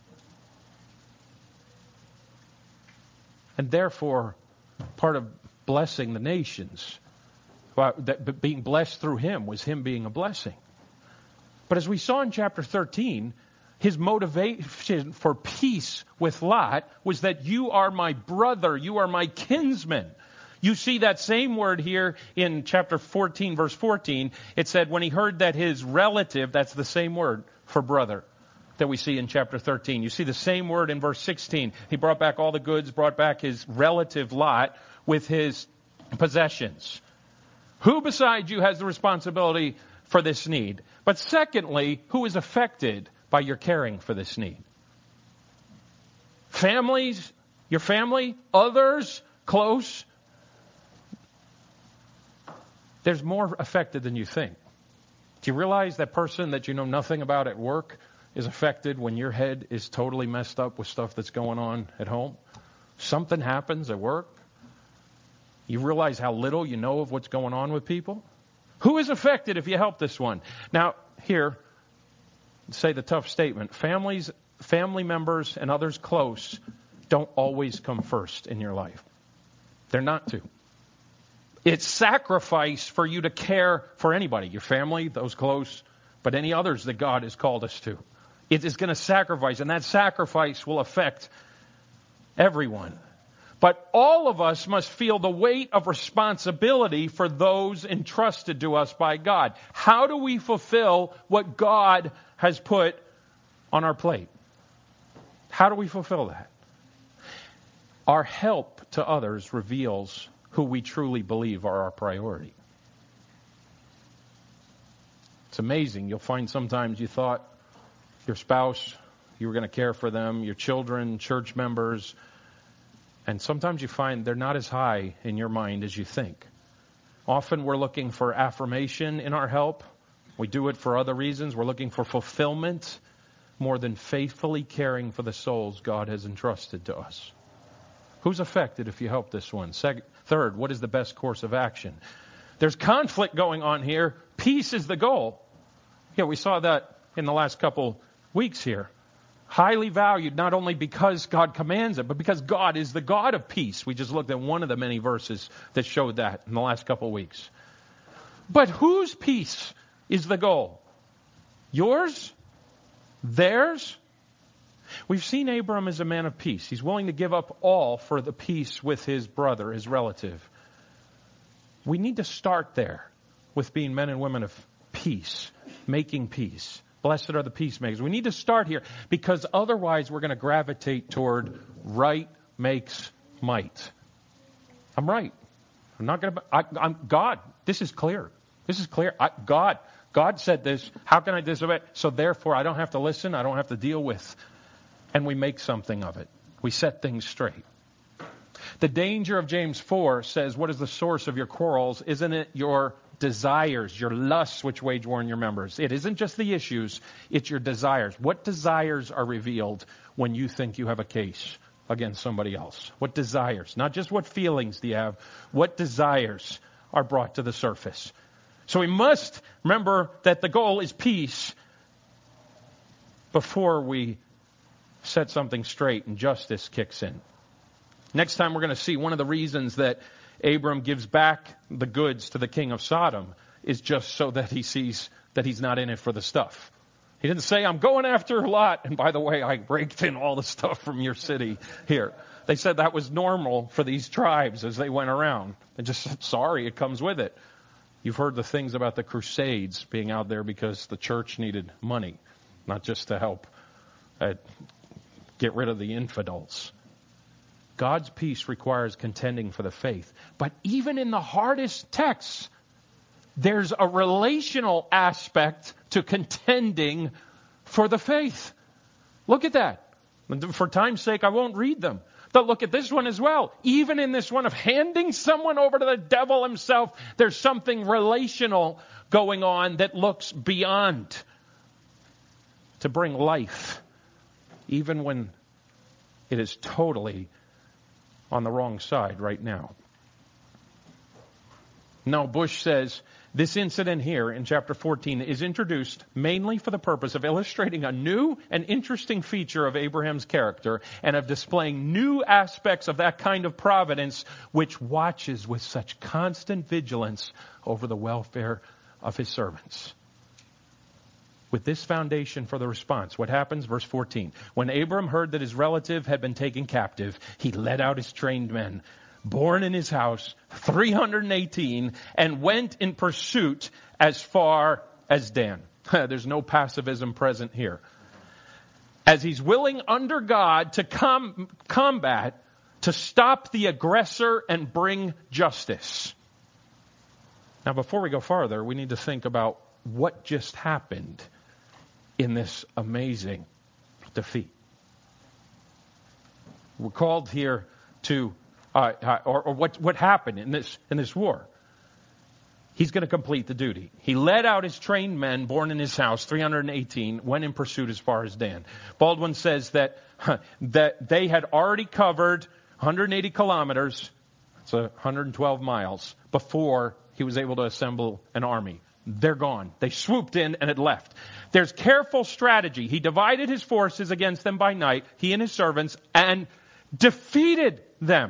And therefore, part of blessing the nations, well, that being blessed through him was him being a blessing. But as we saw in chapter thirteen, his motivation for peace with Lot was that you are my brother, you are my kinsman. You see that same word here in chapter fourteen, verse fourteen. It said when he heard that his relative, that's the same word for brother that we see in chapter thirteen. You see the same word in verse sixteen. He brought back all the goods, brought back his relative Lot with his possessions. Who beside you has the responsibility for this need? But secondly, who is affected by your caring for this need. Families, your family, others, close, there's more affected than you think. Do you realize that person that you know nothing about at work is affected when your head is totally messed up with stuff that's going on at home? Something happens at work. You realize how little you know of what's going on with people? Who is affected if you help this one? Now, here, say the tough statement. Families, family members and others close don't always come first in your life. They're not to. It's sacrifice for you to care for anybody, your family, those close, but any others that God has called us to. It is going to sacrifice, and that sacrifice will affect everyone. But all of us must feel the weight of responsibility for those entrusted to us by God. How do we fulfill what God has put on our plate? How do we fulfill that? Our help to others reveals who we truly believe are our priority. It's amazing. You'll find sometimes you thought your spouse, you were going to care for them, your children, church members, and sometimes you find they're not as high in your mind as you think. Often we're looking for affirmation in our help. We do it for other reasons. We're looking for fulfillment more than faithfully caring for the souls God has entrusted to us. Who's affected if you help this one? Second, third, what is the best course of action? There's conflict going on here. Peace is the goal. Yeah, we saw that in the last couple weeks here. Highly valued, not only because God commands it, but because God is the God of peace. We just looked at one of the many verses that showed that in the last couple weeks. But whose peace is the goal? Yours? Theirs? We've seen Abram as a man of peace. He's willing to give up all for the peace with his brother, his relative. We need to start there with being men and women of peace, making peace. Blessed are the peacemakers. We need to start here because otherwise we're going to gravitate toward right makes might. I'm right. I'm not going to. I, I'm God. This is clear. This is clear. I, God. God said this. How can I disobey? So therefore, I don't have to listen. I don't have to deal with. And we make something of it. We set things straight. The danger of James four says, what is the source of your quarrels? Isn't it your desires, your lusts which wage war in your members? It isn't just the issues, it's your desires. What desires are revealed when you think you have a case against somebody else? What desires? Not just what feelings do you have, what desires are brought to the surface? So we must remember that the goal is peace before we set something straight and justice kicks in. Next time we're going to see one of the reasons that Abram gives back the goods to the king of Sodom is just so that he sees that he's not in it for the stuff. He didn't say, I'm going after Lot, and by the way, I raked in all the stuff from your city here. They said that was normal for these tribes as they went around. And just said, sorry, it comes with it. You've heard the things about the Crusades being out there because the church needed money, not just to help uh, get rid of the infidels. God's peace requires contending for the faith. But even in the hardest texts, there's a relational aspect to contending for the faith. Look at that. For time's sake, I won't read them. But look at this one as well. Even in this one of handing someone over to the devil himself, there's something relational going on that looks beyond to bring life, even when it is totally on the wrong side right now. Now, Bush says this incident here in chapter fourteen is introduced mainly for the purpose of illustrating a new and interesting feature of Abraham's character and of displaying new aspects of that kind of providence which watches with such constant vigilance over the welfare of his servants. With this foundation for the response, what happens? Verse fourteen. When Abram heard that his relative had been taken captive, he led out his trained men, born in his house, three hundred eighteen, and went in pursuit as far as Dan. There's no passivism present here. As he's willing under God to com- combat, to stop the aggressor and bring justice. Now, before we go farther, we need to think about what just happened in this amazing defeat. We're called here to, uh, or, or what, what happened in this, in this war. He's going to complete the duty. He led out his trained men born in his house, three hundred eighteen, went in pursuit as far as Dan. Baldwin says that, that they had already covered one hundred eighty kilometers, so one hundred twelve miles, before he was able to assemble an army. They're gone. They swooped in and had left. There's careful strategy. He divided his forces against them by night, he and his servants, and defeated them.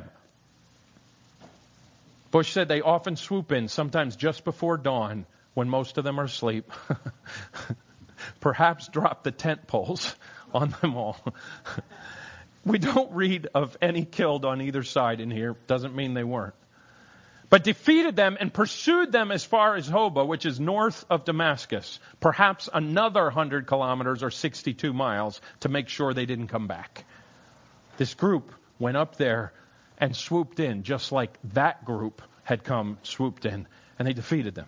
Bush said they often swoop in, sometimes just before dawn, when most of them are asleep. Perhaps drop the tent poles on them all. We don't read of any killed on either side in here. Doesn't mean they weren't. But defeated them and pursued them as far as Hobah, which is north of Damascus. Perhaps another one hundred kilometers or sixty-two miles to make sure they didn't come back. This group went up there and swooped in just like that group had come, swooped in, and they defeated them.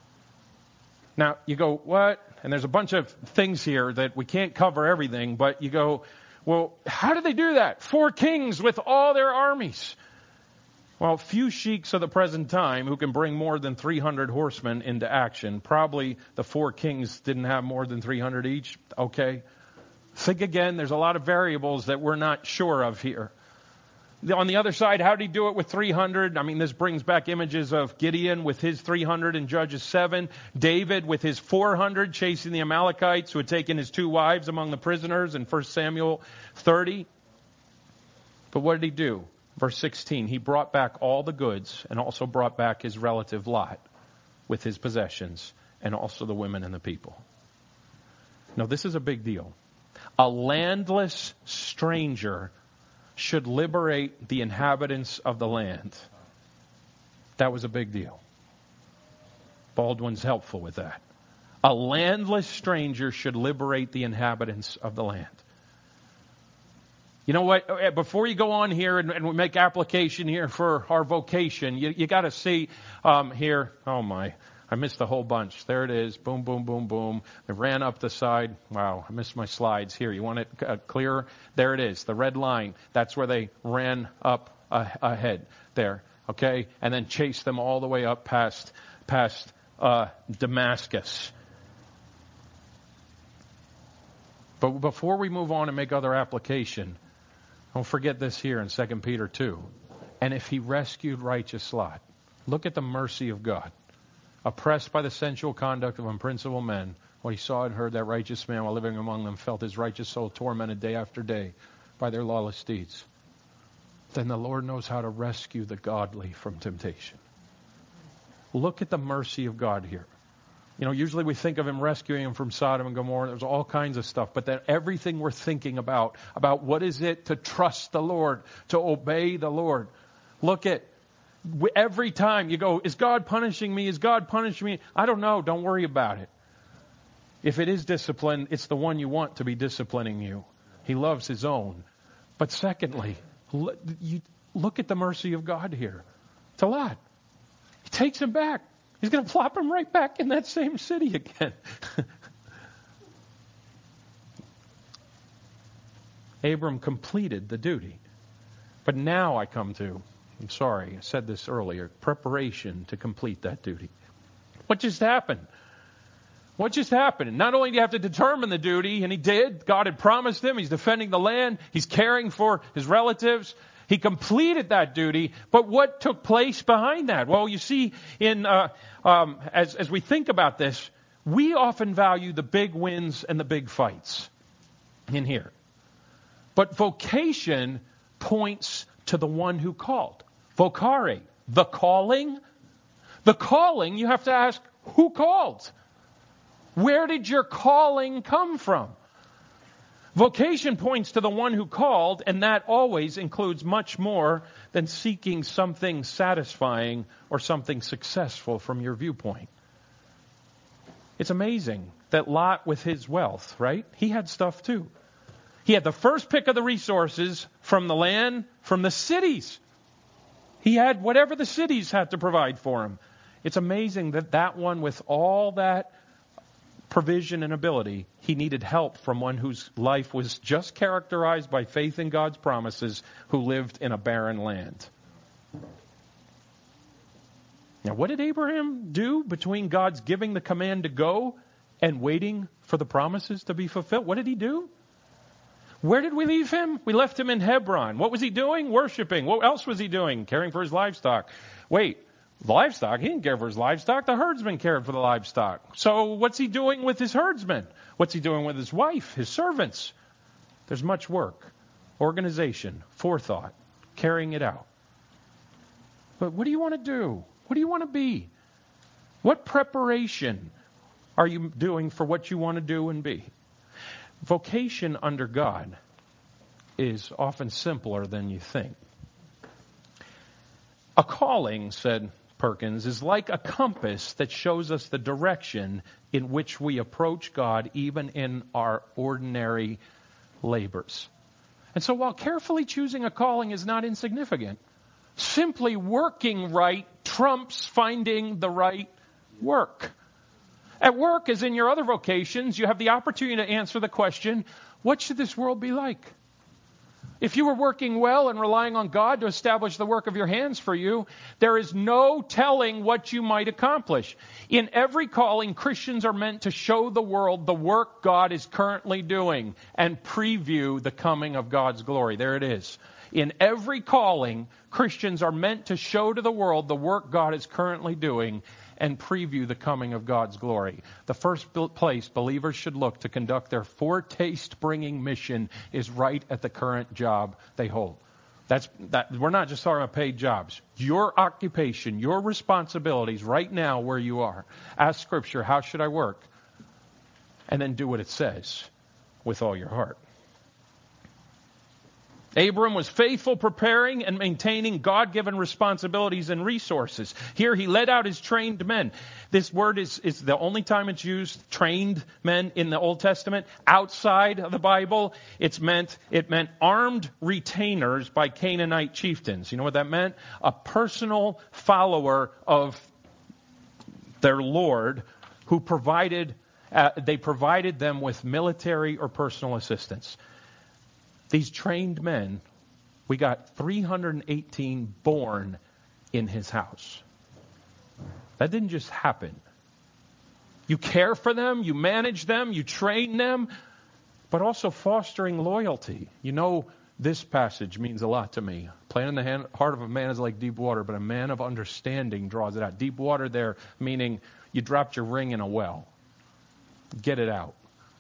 Now, you go, what? And there's a bunch of things here that we can't cover everything, but you go, well, how did they do that? Four kings with all their armies. Well, few sheiks of the present time who can bring more than three hundred horsemen into action. Probably the four kings didn't have more than three hundred each. Okay. Think again, there's a lot of variables that we're not sure of here. On the other side, how did he do it with three hundred? I mean, this brings back images of Gideon with his three hundred in Judges seven. David with his four hundred chasing the Amalekites who had taken his two wives among the prisoners in First Samuel thirty. But what did he do? Verse sixteen, he brought back all the goods and also brought back his relative Lot with his possessions and also the women and the people. Now, this is a big deal. A landless stranger should liberate the inhabitants of the land. That was a big deal. Baldwin's helpful with that. A landless stranger should liberate the inhabitants of the land. You know what? Before you go on here and, and we make application here for our vocation, you, you got to see um, here. Oh my! I missed a whole bunch. There it is. Boom, boom, boom, boom. It ran up the side. Wow, I missed my slides here. You want it uh, clearer? There it is. The red line. That's where they ran up uh, ahead there. Okay, and then chased them all the way up past past uh, Damascus. But before we move on and make other application, don't forget this here in Second Peter two. And if he rescued righteous Lot, look at the mercy of God. Oppressed by the sensual conduct of unprincipled men, when he saw and heard that righteous man while living among them felt his righteous soul tormented day after day by their lawless deeds. Then the Lord knows how to rescue the godly from temptation. Look at the mercy of God here. You know, usually we think of him rescuing him from Sodom and Gomorrah. There's all kinds of stuff. But then everything we're thinking about, about what is it to trust the Lord, to obey the Lord. Look at every time you go, is God punishing me? Is God punishing me? I don't know. Don't worry about it. If it is discipline, it's the one you want to be disciplining you. He loves his own. But secondly, you look at the mercy of God here. It's a lot. He takes him back. He's going to plop him right back in that same city again. Abram completed the duty. But now I come to, I'm sorry, I said this earlier, preparation to complete that duty. What just happened? What just happened? Not only do you have to determine the duty, and he did, God had promised him, he's defending the land, he's caring for his relatives, he completed that duty, but what took place behind that? Well, you see, in uh, um, as, as we think about this, we often value the big wins and the big fights in here. But vocation points to the one who called. Vocare, the calling. The calling, you have to ask, who called? Where did your calling come from? Vocation points to the one who called, and that always includes much more than seeking something satisfying or something successful from your viewpoint. It's amazing that Lot, with his wealth, right? He had stuff too. He had the first pick of the resources from the land, from the cities. He had whatever the cities had to provide for him. It's amazing that that one, with all that provision and ability, he needed help from one whose life was just characterized by faith in God's promises, who lived in a barren land. Now, what did Abraham do between God's giving the command to go and waiting for the promises to be fulfilled? What did he do? Where did we leave him? We left him in Hebron. What was he doing? Worshiping. What else was he doing? Caring for his livestock. Wait, livestock? He didn't care for his livestock. The herdsman cared for the livestock. So what's he doing with his herdsmen? What's he doing with his wife, his servants? There's much work, organization, forethought, carrying it out. But what do you want to do? What do you want to be? What preparation are you doing for what you want to do and be? Vocation under God is often simpler than you think. A calling, said Perkins, is like a compass that shows us the direction in which we approach God even in our ordinary labors. And so while carefully choosing a calling is not insignificant, simply working right trumps finding the right work. At work, as in your other vocations, you have the opportunity to answer the question, what should this world be like? If you were working well and relying on God to establish the work of your hands for you, there is no telling what you might accomplish. In every calling, Christians are meant to show the world the work God is currently doing and preview the coming of God's glory. There it is. In every calling, Christians are meant to show to the world the work God is currently doing and preview the coming of God's glory. The first place believers should look to conduct their foretaste-bringing mission is right at the current job they hold. That's that. We're not just talking about paid jobs. Your occupation, your responsibilities right now where you are. Ask Scripture, how should I work? And then do what it says with all your heart. Abram was faithful preparing and maintaining God-given responsibilities and resources. Here he led out his trained men. This word is, is the only time it's used, trained men, in the Old Testament. Outside of the Bible, it's meant it meant armed retainers by Canaanite chieftains. You know what that meant? A personal follower of their Lord who provided, uh, they provided them with military or personal assistance. These trained men, we got three hundred eighteen born in his house. That didn't just happen. You care for them, you manage them, you train them, but also fostering loyalty. You know, this passage means a lot to me. Playing in the hand, heart of a man is like deep water, but a man of understanding draws it out. Deep water there, meaning you dropped your ring in a well. Get it out.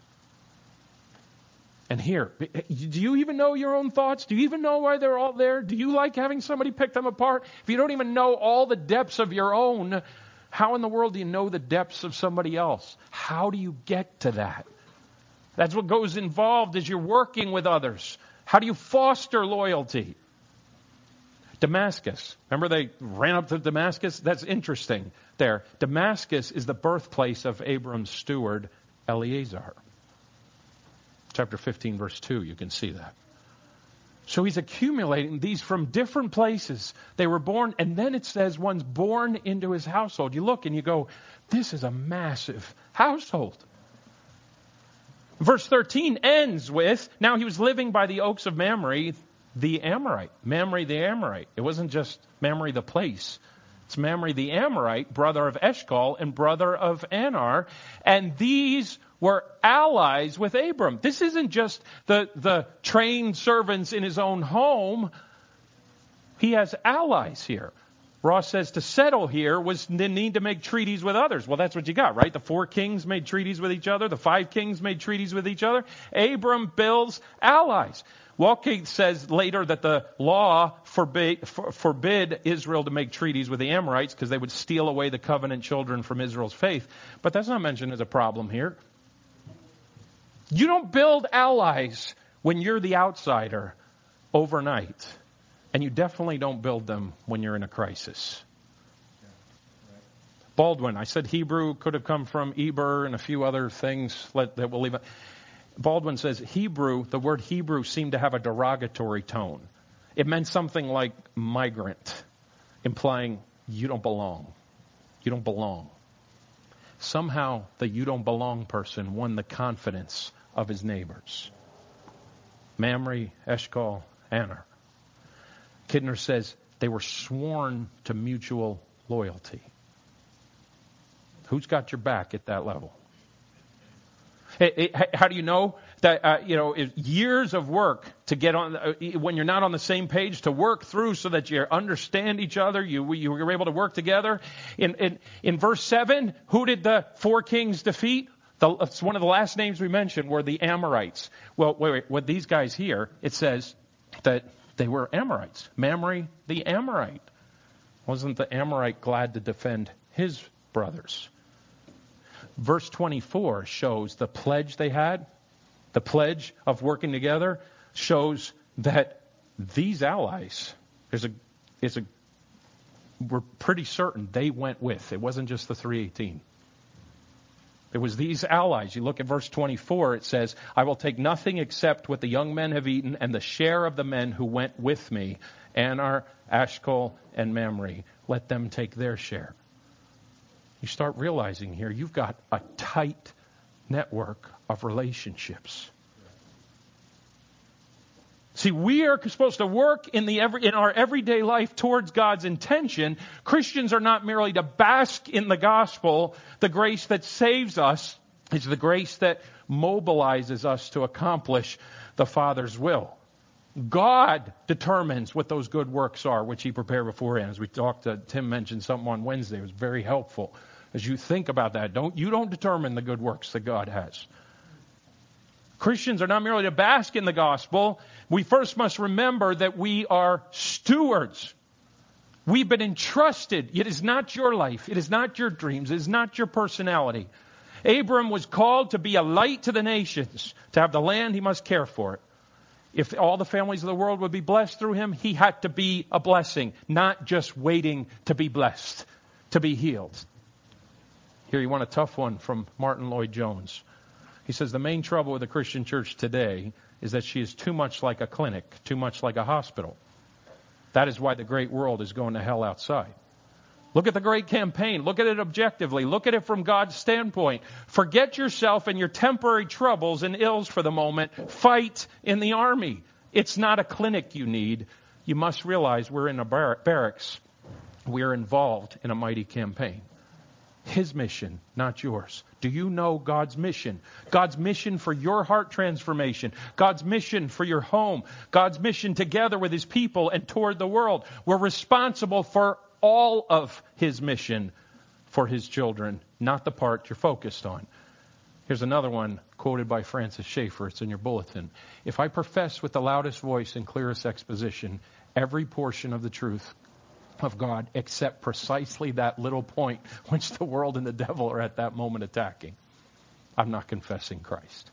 And here, do you even know your own thoughts? Do you even know why they're all there? Do you like having somebody pick them apart? If you don't even know all the depths of your own, how in the world do you know the depths of somebody else? How do you get to that? That's what goes involved as you're working with others. How do you foster loyalty? Damascus. Remember they ran up to Damascus? That's interesting there. Damascus is the birthplace of Abram's steward, Eleazar. Chapter fifteen, verse two, you can see that. So he's accumulating these from different places. They were born, and then it says one's born into his household. You look and you go, this is a massive household. Verse thirteen ends with, now he was living by the oaks of Mamre, the Amorite. Mamre the Amorite. It wasn't just Mamre the place. It's Mamre the Amorite, brother of Eshcol and brother of Anar. And these were allies with Abram. This isn't just the, the trained servants in his own home. He has allies here. Ross says to settle here was the need to make treaties with others. Well, that's what you got, right? The four kings made treaties with each other. The five kings made treaties with each other. Abram builds allies. Walke says later that the law forbid, for, forbid Israel to make treaties with the Amorites because they would steal away the covenant children from Israel's faith. But that's not mentioned as a problem here. You don't build allies when you're the outsider overnight. And you definitely don't build them when you're in a crisis. Baldwin, I said Hebrew could have come from Eber and a few other things that we'll leave. Baldwin says Hebrew, the word Hebrew seemed to have a derogatory tone. It meant something like migrant, implying you don't belong. You don't belong. Somehow the you don't belong person won the confidence of his neighbors. Mamre, Eshcol, Aner. Kidner says they were sworn to mutual loyalty. Who's got your back at that level? Hey, hey, how do you know that, uh, you know, years of work to get on, uh, when you're not on the same page, to work through so that you understand each other, you, you were able to work together. In, in, in verse seven, who did the four kings defeat? The, it's one of the last names we mentioned were the Amorites. Well, wait, wait, what these guys here, it says that they were Amorites. Mamre, the Amorite. Wasn't the Amorite glad to defend his brothers? Verse twenty-four shows the pledge they had. The pledge of working together shows that these allies, there's a, is a, we're pretty certain they went with. It wasn't just the three eighteen. It was these allies. You look at verse twenty-four, it says, I will take nothing except what the young men have eaten and the share of the men who went with me, Anar, Ashkol, and Mamre. Let them take their share. You start realizing here, you've got a tight network of relationships. See, we are supposed to work in the every, in our everyday life towards God's intention. Christians are not merely to bask in the gospel. The grace that saves us is the grace that mobilizes us to accomplish the Father's will. God determines what those good works are, which He prepared beforehand. As we talked, to, Tim mentioned something on Wednesday. It was very helpful. As you think about that, don't you don't determine the good works that God has. Christians are not merely to bask in the gospel. We first must remember that we are stewards. We've been entrusted. It is not your life. It is not your dreams. It is not your personality. Abram was called to be a light to the nations. To have the land, he must care for it. If all the families of the world would be blessed through him, he had to be a blessing, not just waiting to be blessed, to be healed. Here you want a tough one from Martin Lloyd-Jones. He says the main trouble with the Christian church today is that she is too much like a clinic, too much like a hospital. That is why the great world is going to hell outside. Look at the great campaign. Look at it objectively. Look at it from God's standpoint. Forget yourself and your temporary troubles and ills for the moment. Fight in the army. It's not a clinic you need. You must realize we're in a bar- barracks. We're involved in a mighty campaign. His mission, not yours. Do you know God's mission? God's mission for your heart transformation. God's mission for your home. God's mission together with His people and toward the world. We're responsible for all of His mission for His children, not the part you're focused on. Here's another one quoted by Francis Schaeffer. It's in your bulletin. If I profess with the loudest voice and clearest exposition every portion of the truth of God except precisely that little point which the world and the devil are at that moment attacking, I'm not confessing Christ.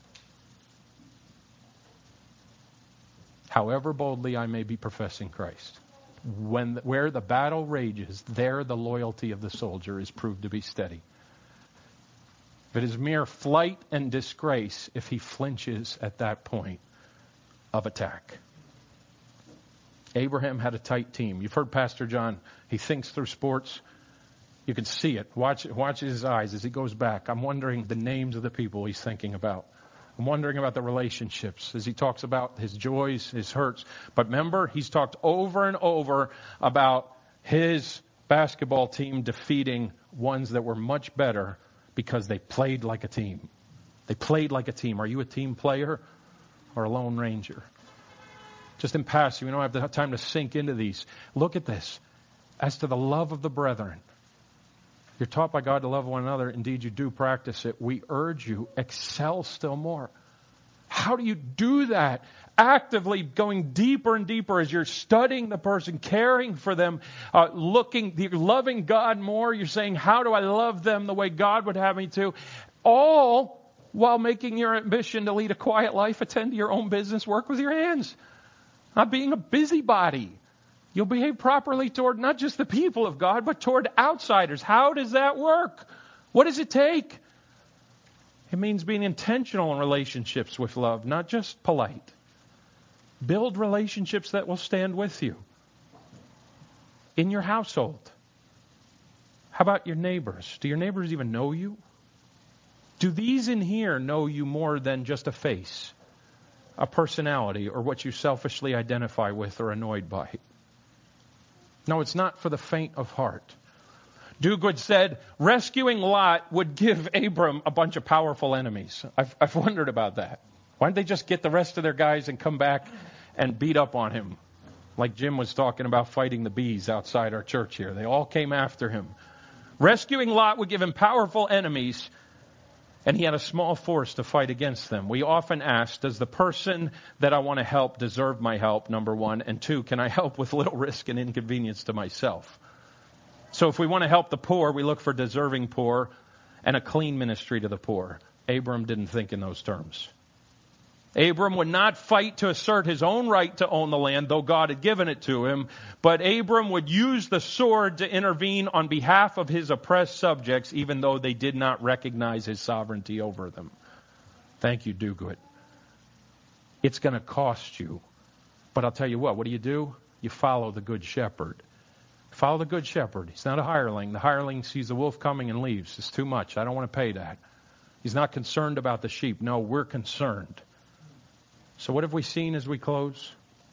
However boldly I may be professing Christ, when where the battle rages, there the loyalty of the soldier is proved to be steady. It is mere flight and disgrace if he flinches at that point of attack. Abraham had a tight team. You've heard Pastor John. He thinks through sports. You can see it. Watch, watch his eyes as he goes back. I'm wondering the names of the people he's thinking about. I'm wondering about the relationships as he talks about his joys, his hurts. But remember, he's talked over and over about his basketball team defeating ones that were much better because they played like a team. They played like a team. Are you a team player or a lone ranger? Just in passing, we don't have the time to sink into these. Look at this. As to the love of the brethren, you're taught by God to love one another. Indeed, you do practice it. We urge you, excel still more. How do you do that? Actively going deeper and deeper as you're studying the person, caring for them, uh, looking, you're loving God more. You're saying, how do I love them the way God would have me to? All while making your ambition to lead a quiet life, attend to your own business, work with your hands. Not being a busybody. You'll behave properly toward not just the people of God, but toward outsiders. How does that work? What does it take? It means being intentional in relationships with love, not just polite. Build relationships that will stand with you. In your household. How about your neighbors? Do your neighbors even know you? Do these in here know you more than just a face, a personality, or what you selfishly identify with or annoyed by? No, it's not for the faint of heart. Duguid said, rescuing Lot would give Abram a bunch of powerful enemies. I've, I've wondered about that. Why didn't they just get the rest of their guys and come back and beat up on him? Like Jim was talking about fighting the bees outside our church here. They all came after him. Rescuing Lot would give him powerful enemies, and he had a small force to fight against them. We often ask, does the person that I want to help deserve my help, number one? And two, can I help with little risk and inconvenience to myself? So if we want to help the poor, we look for deserving poor and a clean ministry to the poor. Abram didn't think in those terms. Abram would not fight to assert his own right to own the land, though God had given it to him. But Abram would use the sword to intervene on behalf of his oppressed subjects, even though they did not recognize his sovereignty over them. Thank you, Duguid. It's going to cost you. But I'll tell you what, what do you do? You follow the good shepherd. Follow the good shepherd. He's not a hireling. The hireling sees the wolf coming and leaves. It's too much. I don't want to pay that. He's not concerned about the sheep. No, we're concerned. So what have we seen as we close?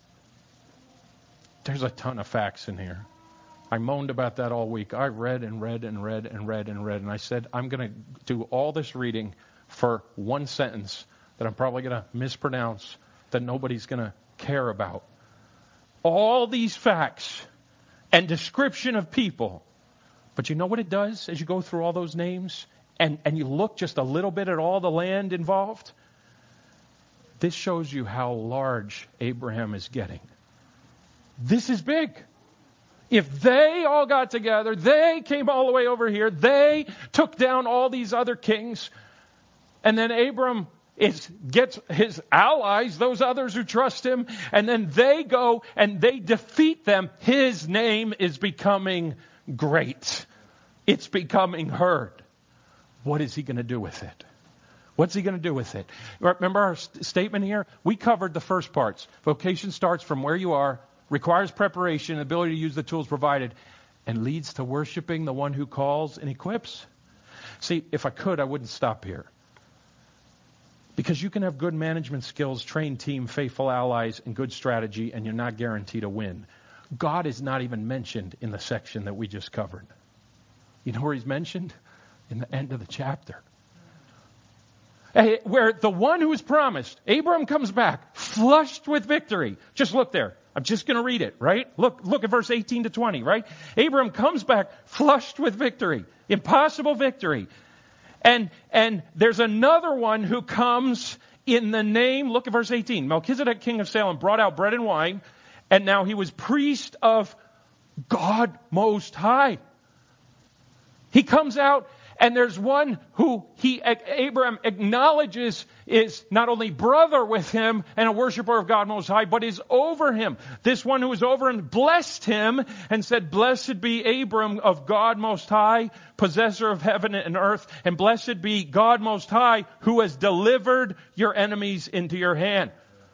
There's a ton of facts in here. I moaned about that all week. I read and read and read and read and read. And I said, I'm going to do all this reading for one sentence that I'm probably going to mispronounce, that nobody's going to care about. All these facts and description of people. But you know what it does as you go through all those names and, and you look just a little bit at all the land involved? This shows you how large Abraham is getting. This is big. If they all got together, they came all the way over here, they took down all these other kings, and then Abram is, gets his allies, those others who trust him, and then they go and they defeat them, his name is becoming great. It's becoming heard. What is he going to do with it? What's he going to do with it? Remember our st- statement here? We covered the first parts. Vocation starts from where you are, requires preparation, ability to use the tools provided, and leads to worshiping the one who calls and equips. See, if I could, I wouldn't stop here. Because you can have good management skills, trained team, faithful allies, and good strategy, and you're not guaranteed to win. God is not even mentioned in the section that we just covered. You know where he's mentioned? In the end of the chapter. Where the one who is promised, Abram comes back, flushed with victory. Just look there. I'm just going to read it, right? Look, look at verse eighteen to twenty, right? Abram comes back, flushed with victory. Impossible victory. And, and there's another one who comes in the name, look at verse eighteen. Melchizedek, king of Salem, brought out bread and wine, and now he was priest of God Most High. He comes out, and there's one who he, Abraham acknowledges is not only brother with him and a worshiper of God Most High, but is over him. This one who is over him blessed him and said, blessed be Abram of God Most High, possessor of heaven and earth, and blessed be God Most High, who has delivered your enemies into your hand.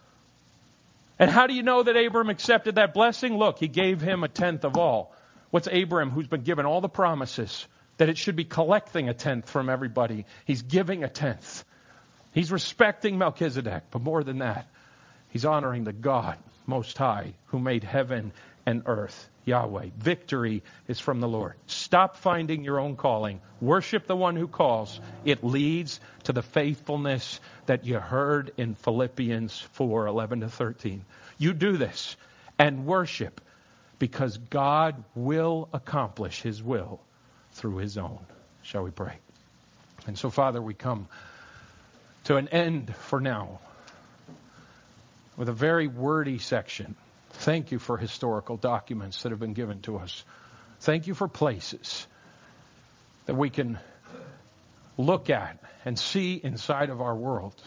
And how do you know that Abram accepted that blessing? Look, he gave him a tenth of all. What's Abram, who's been given all the promises? That it should be collecting a tenth from everybody. He's giving a tenth. He's respecting Melchizedek. But more than that, he's honoring the God Most High who made heaven and earth, Yahweh. Victory is from the Lord. Stop finding your own calling. Worship the one who calls. It leads to the faithfulness that you heard in Philippians four, eleven to thirteen. You do this and worship because God will accomplish his will through his own. Shall we pray? And so, Father, we come to an end for now with a very wordy section. Thank you for historical documents that have been given to us. Thank you for places that we can look at and see inside of our world.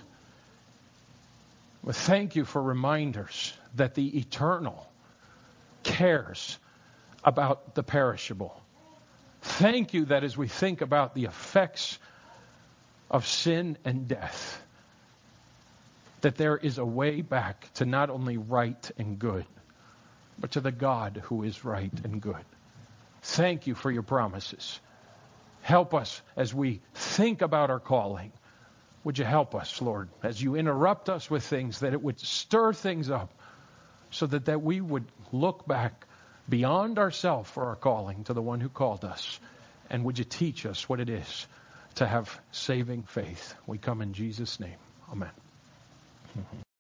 But thank you for reminders that the eternal cares about the perishable. Thank you that as we think about the effects of sin and death, that there is a way back to not only right and good, but to the God who is right and good. Thank you for your promises. Help us as we think about our calling. Would you help us, Lord, as you interrupt us with things, that it would stir things up so that, that we would look back beyond ourselves for our calling to the one who called us. And would you teach us what it is to have saving faith? We come in Jesus' name. Amen.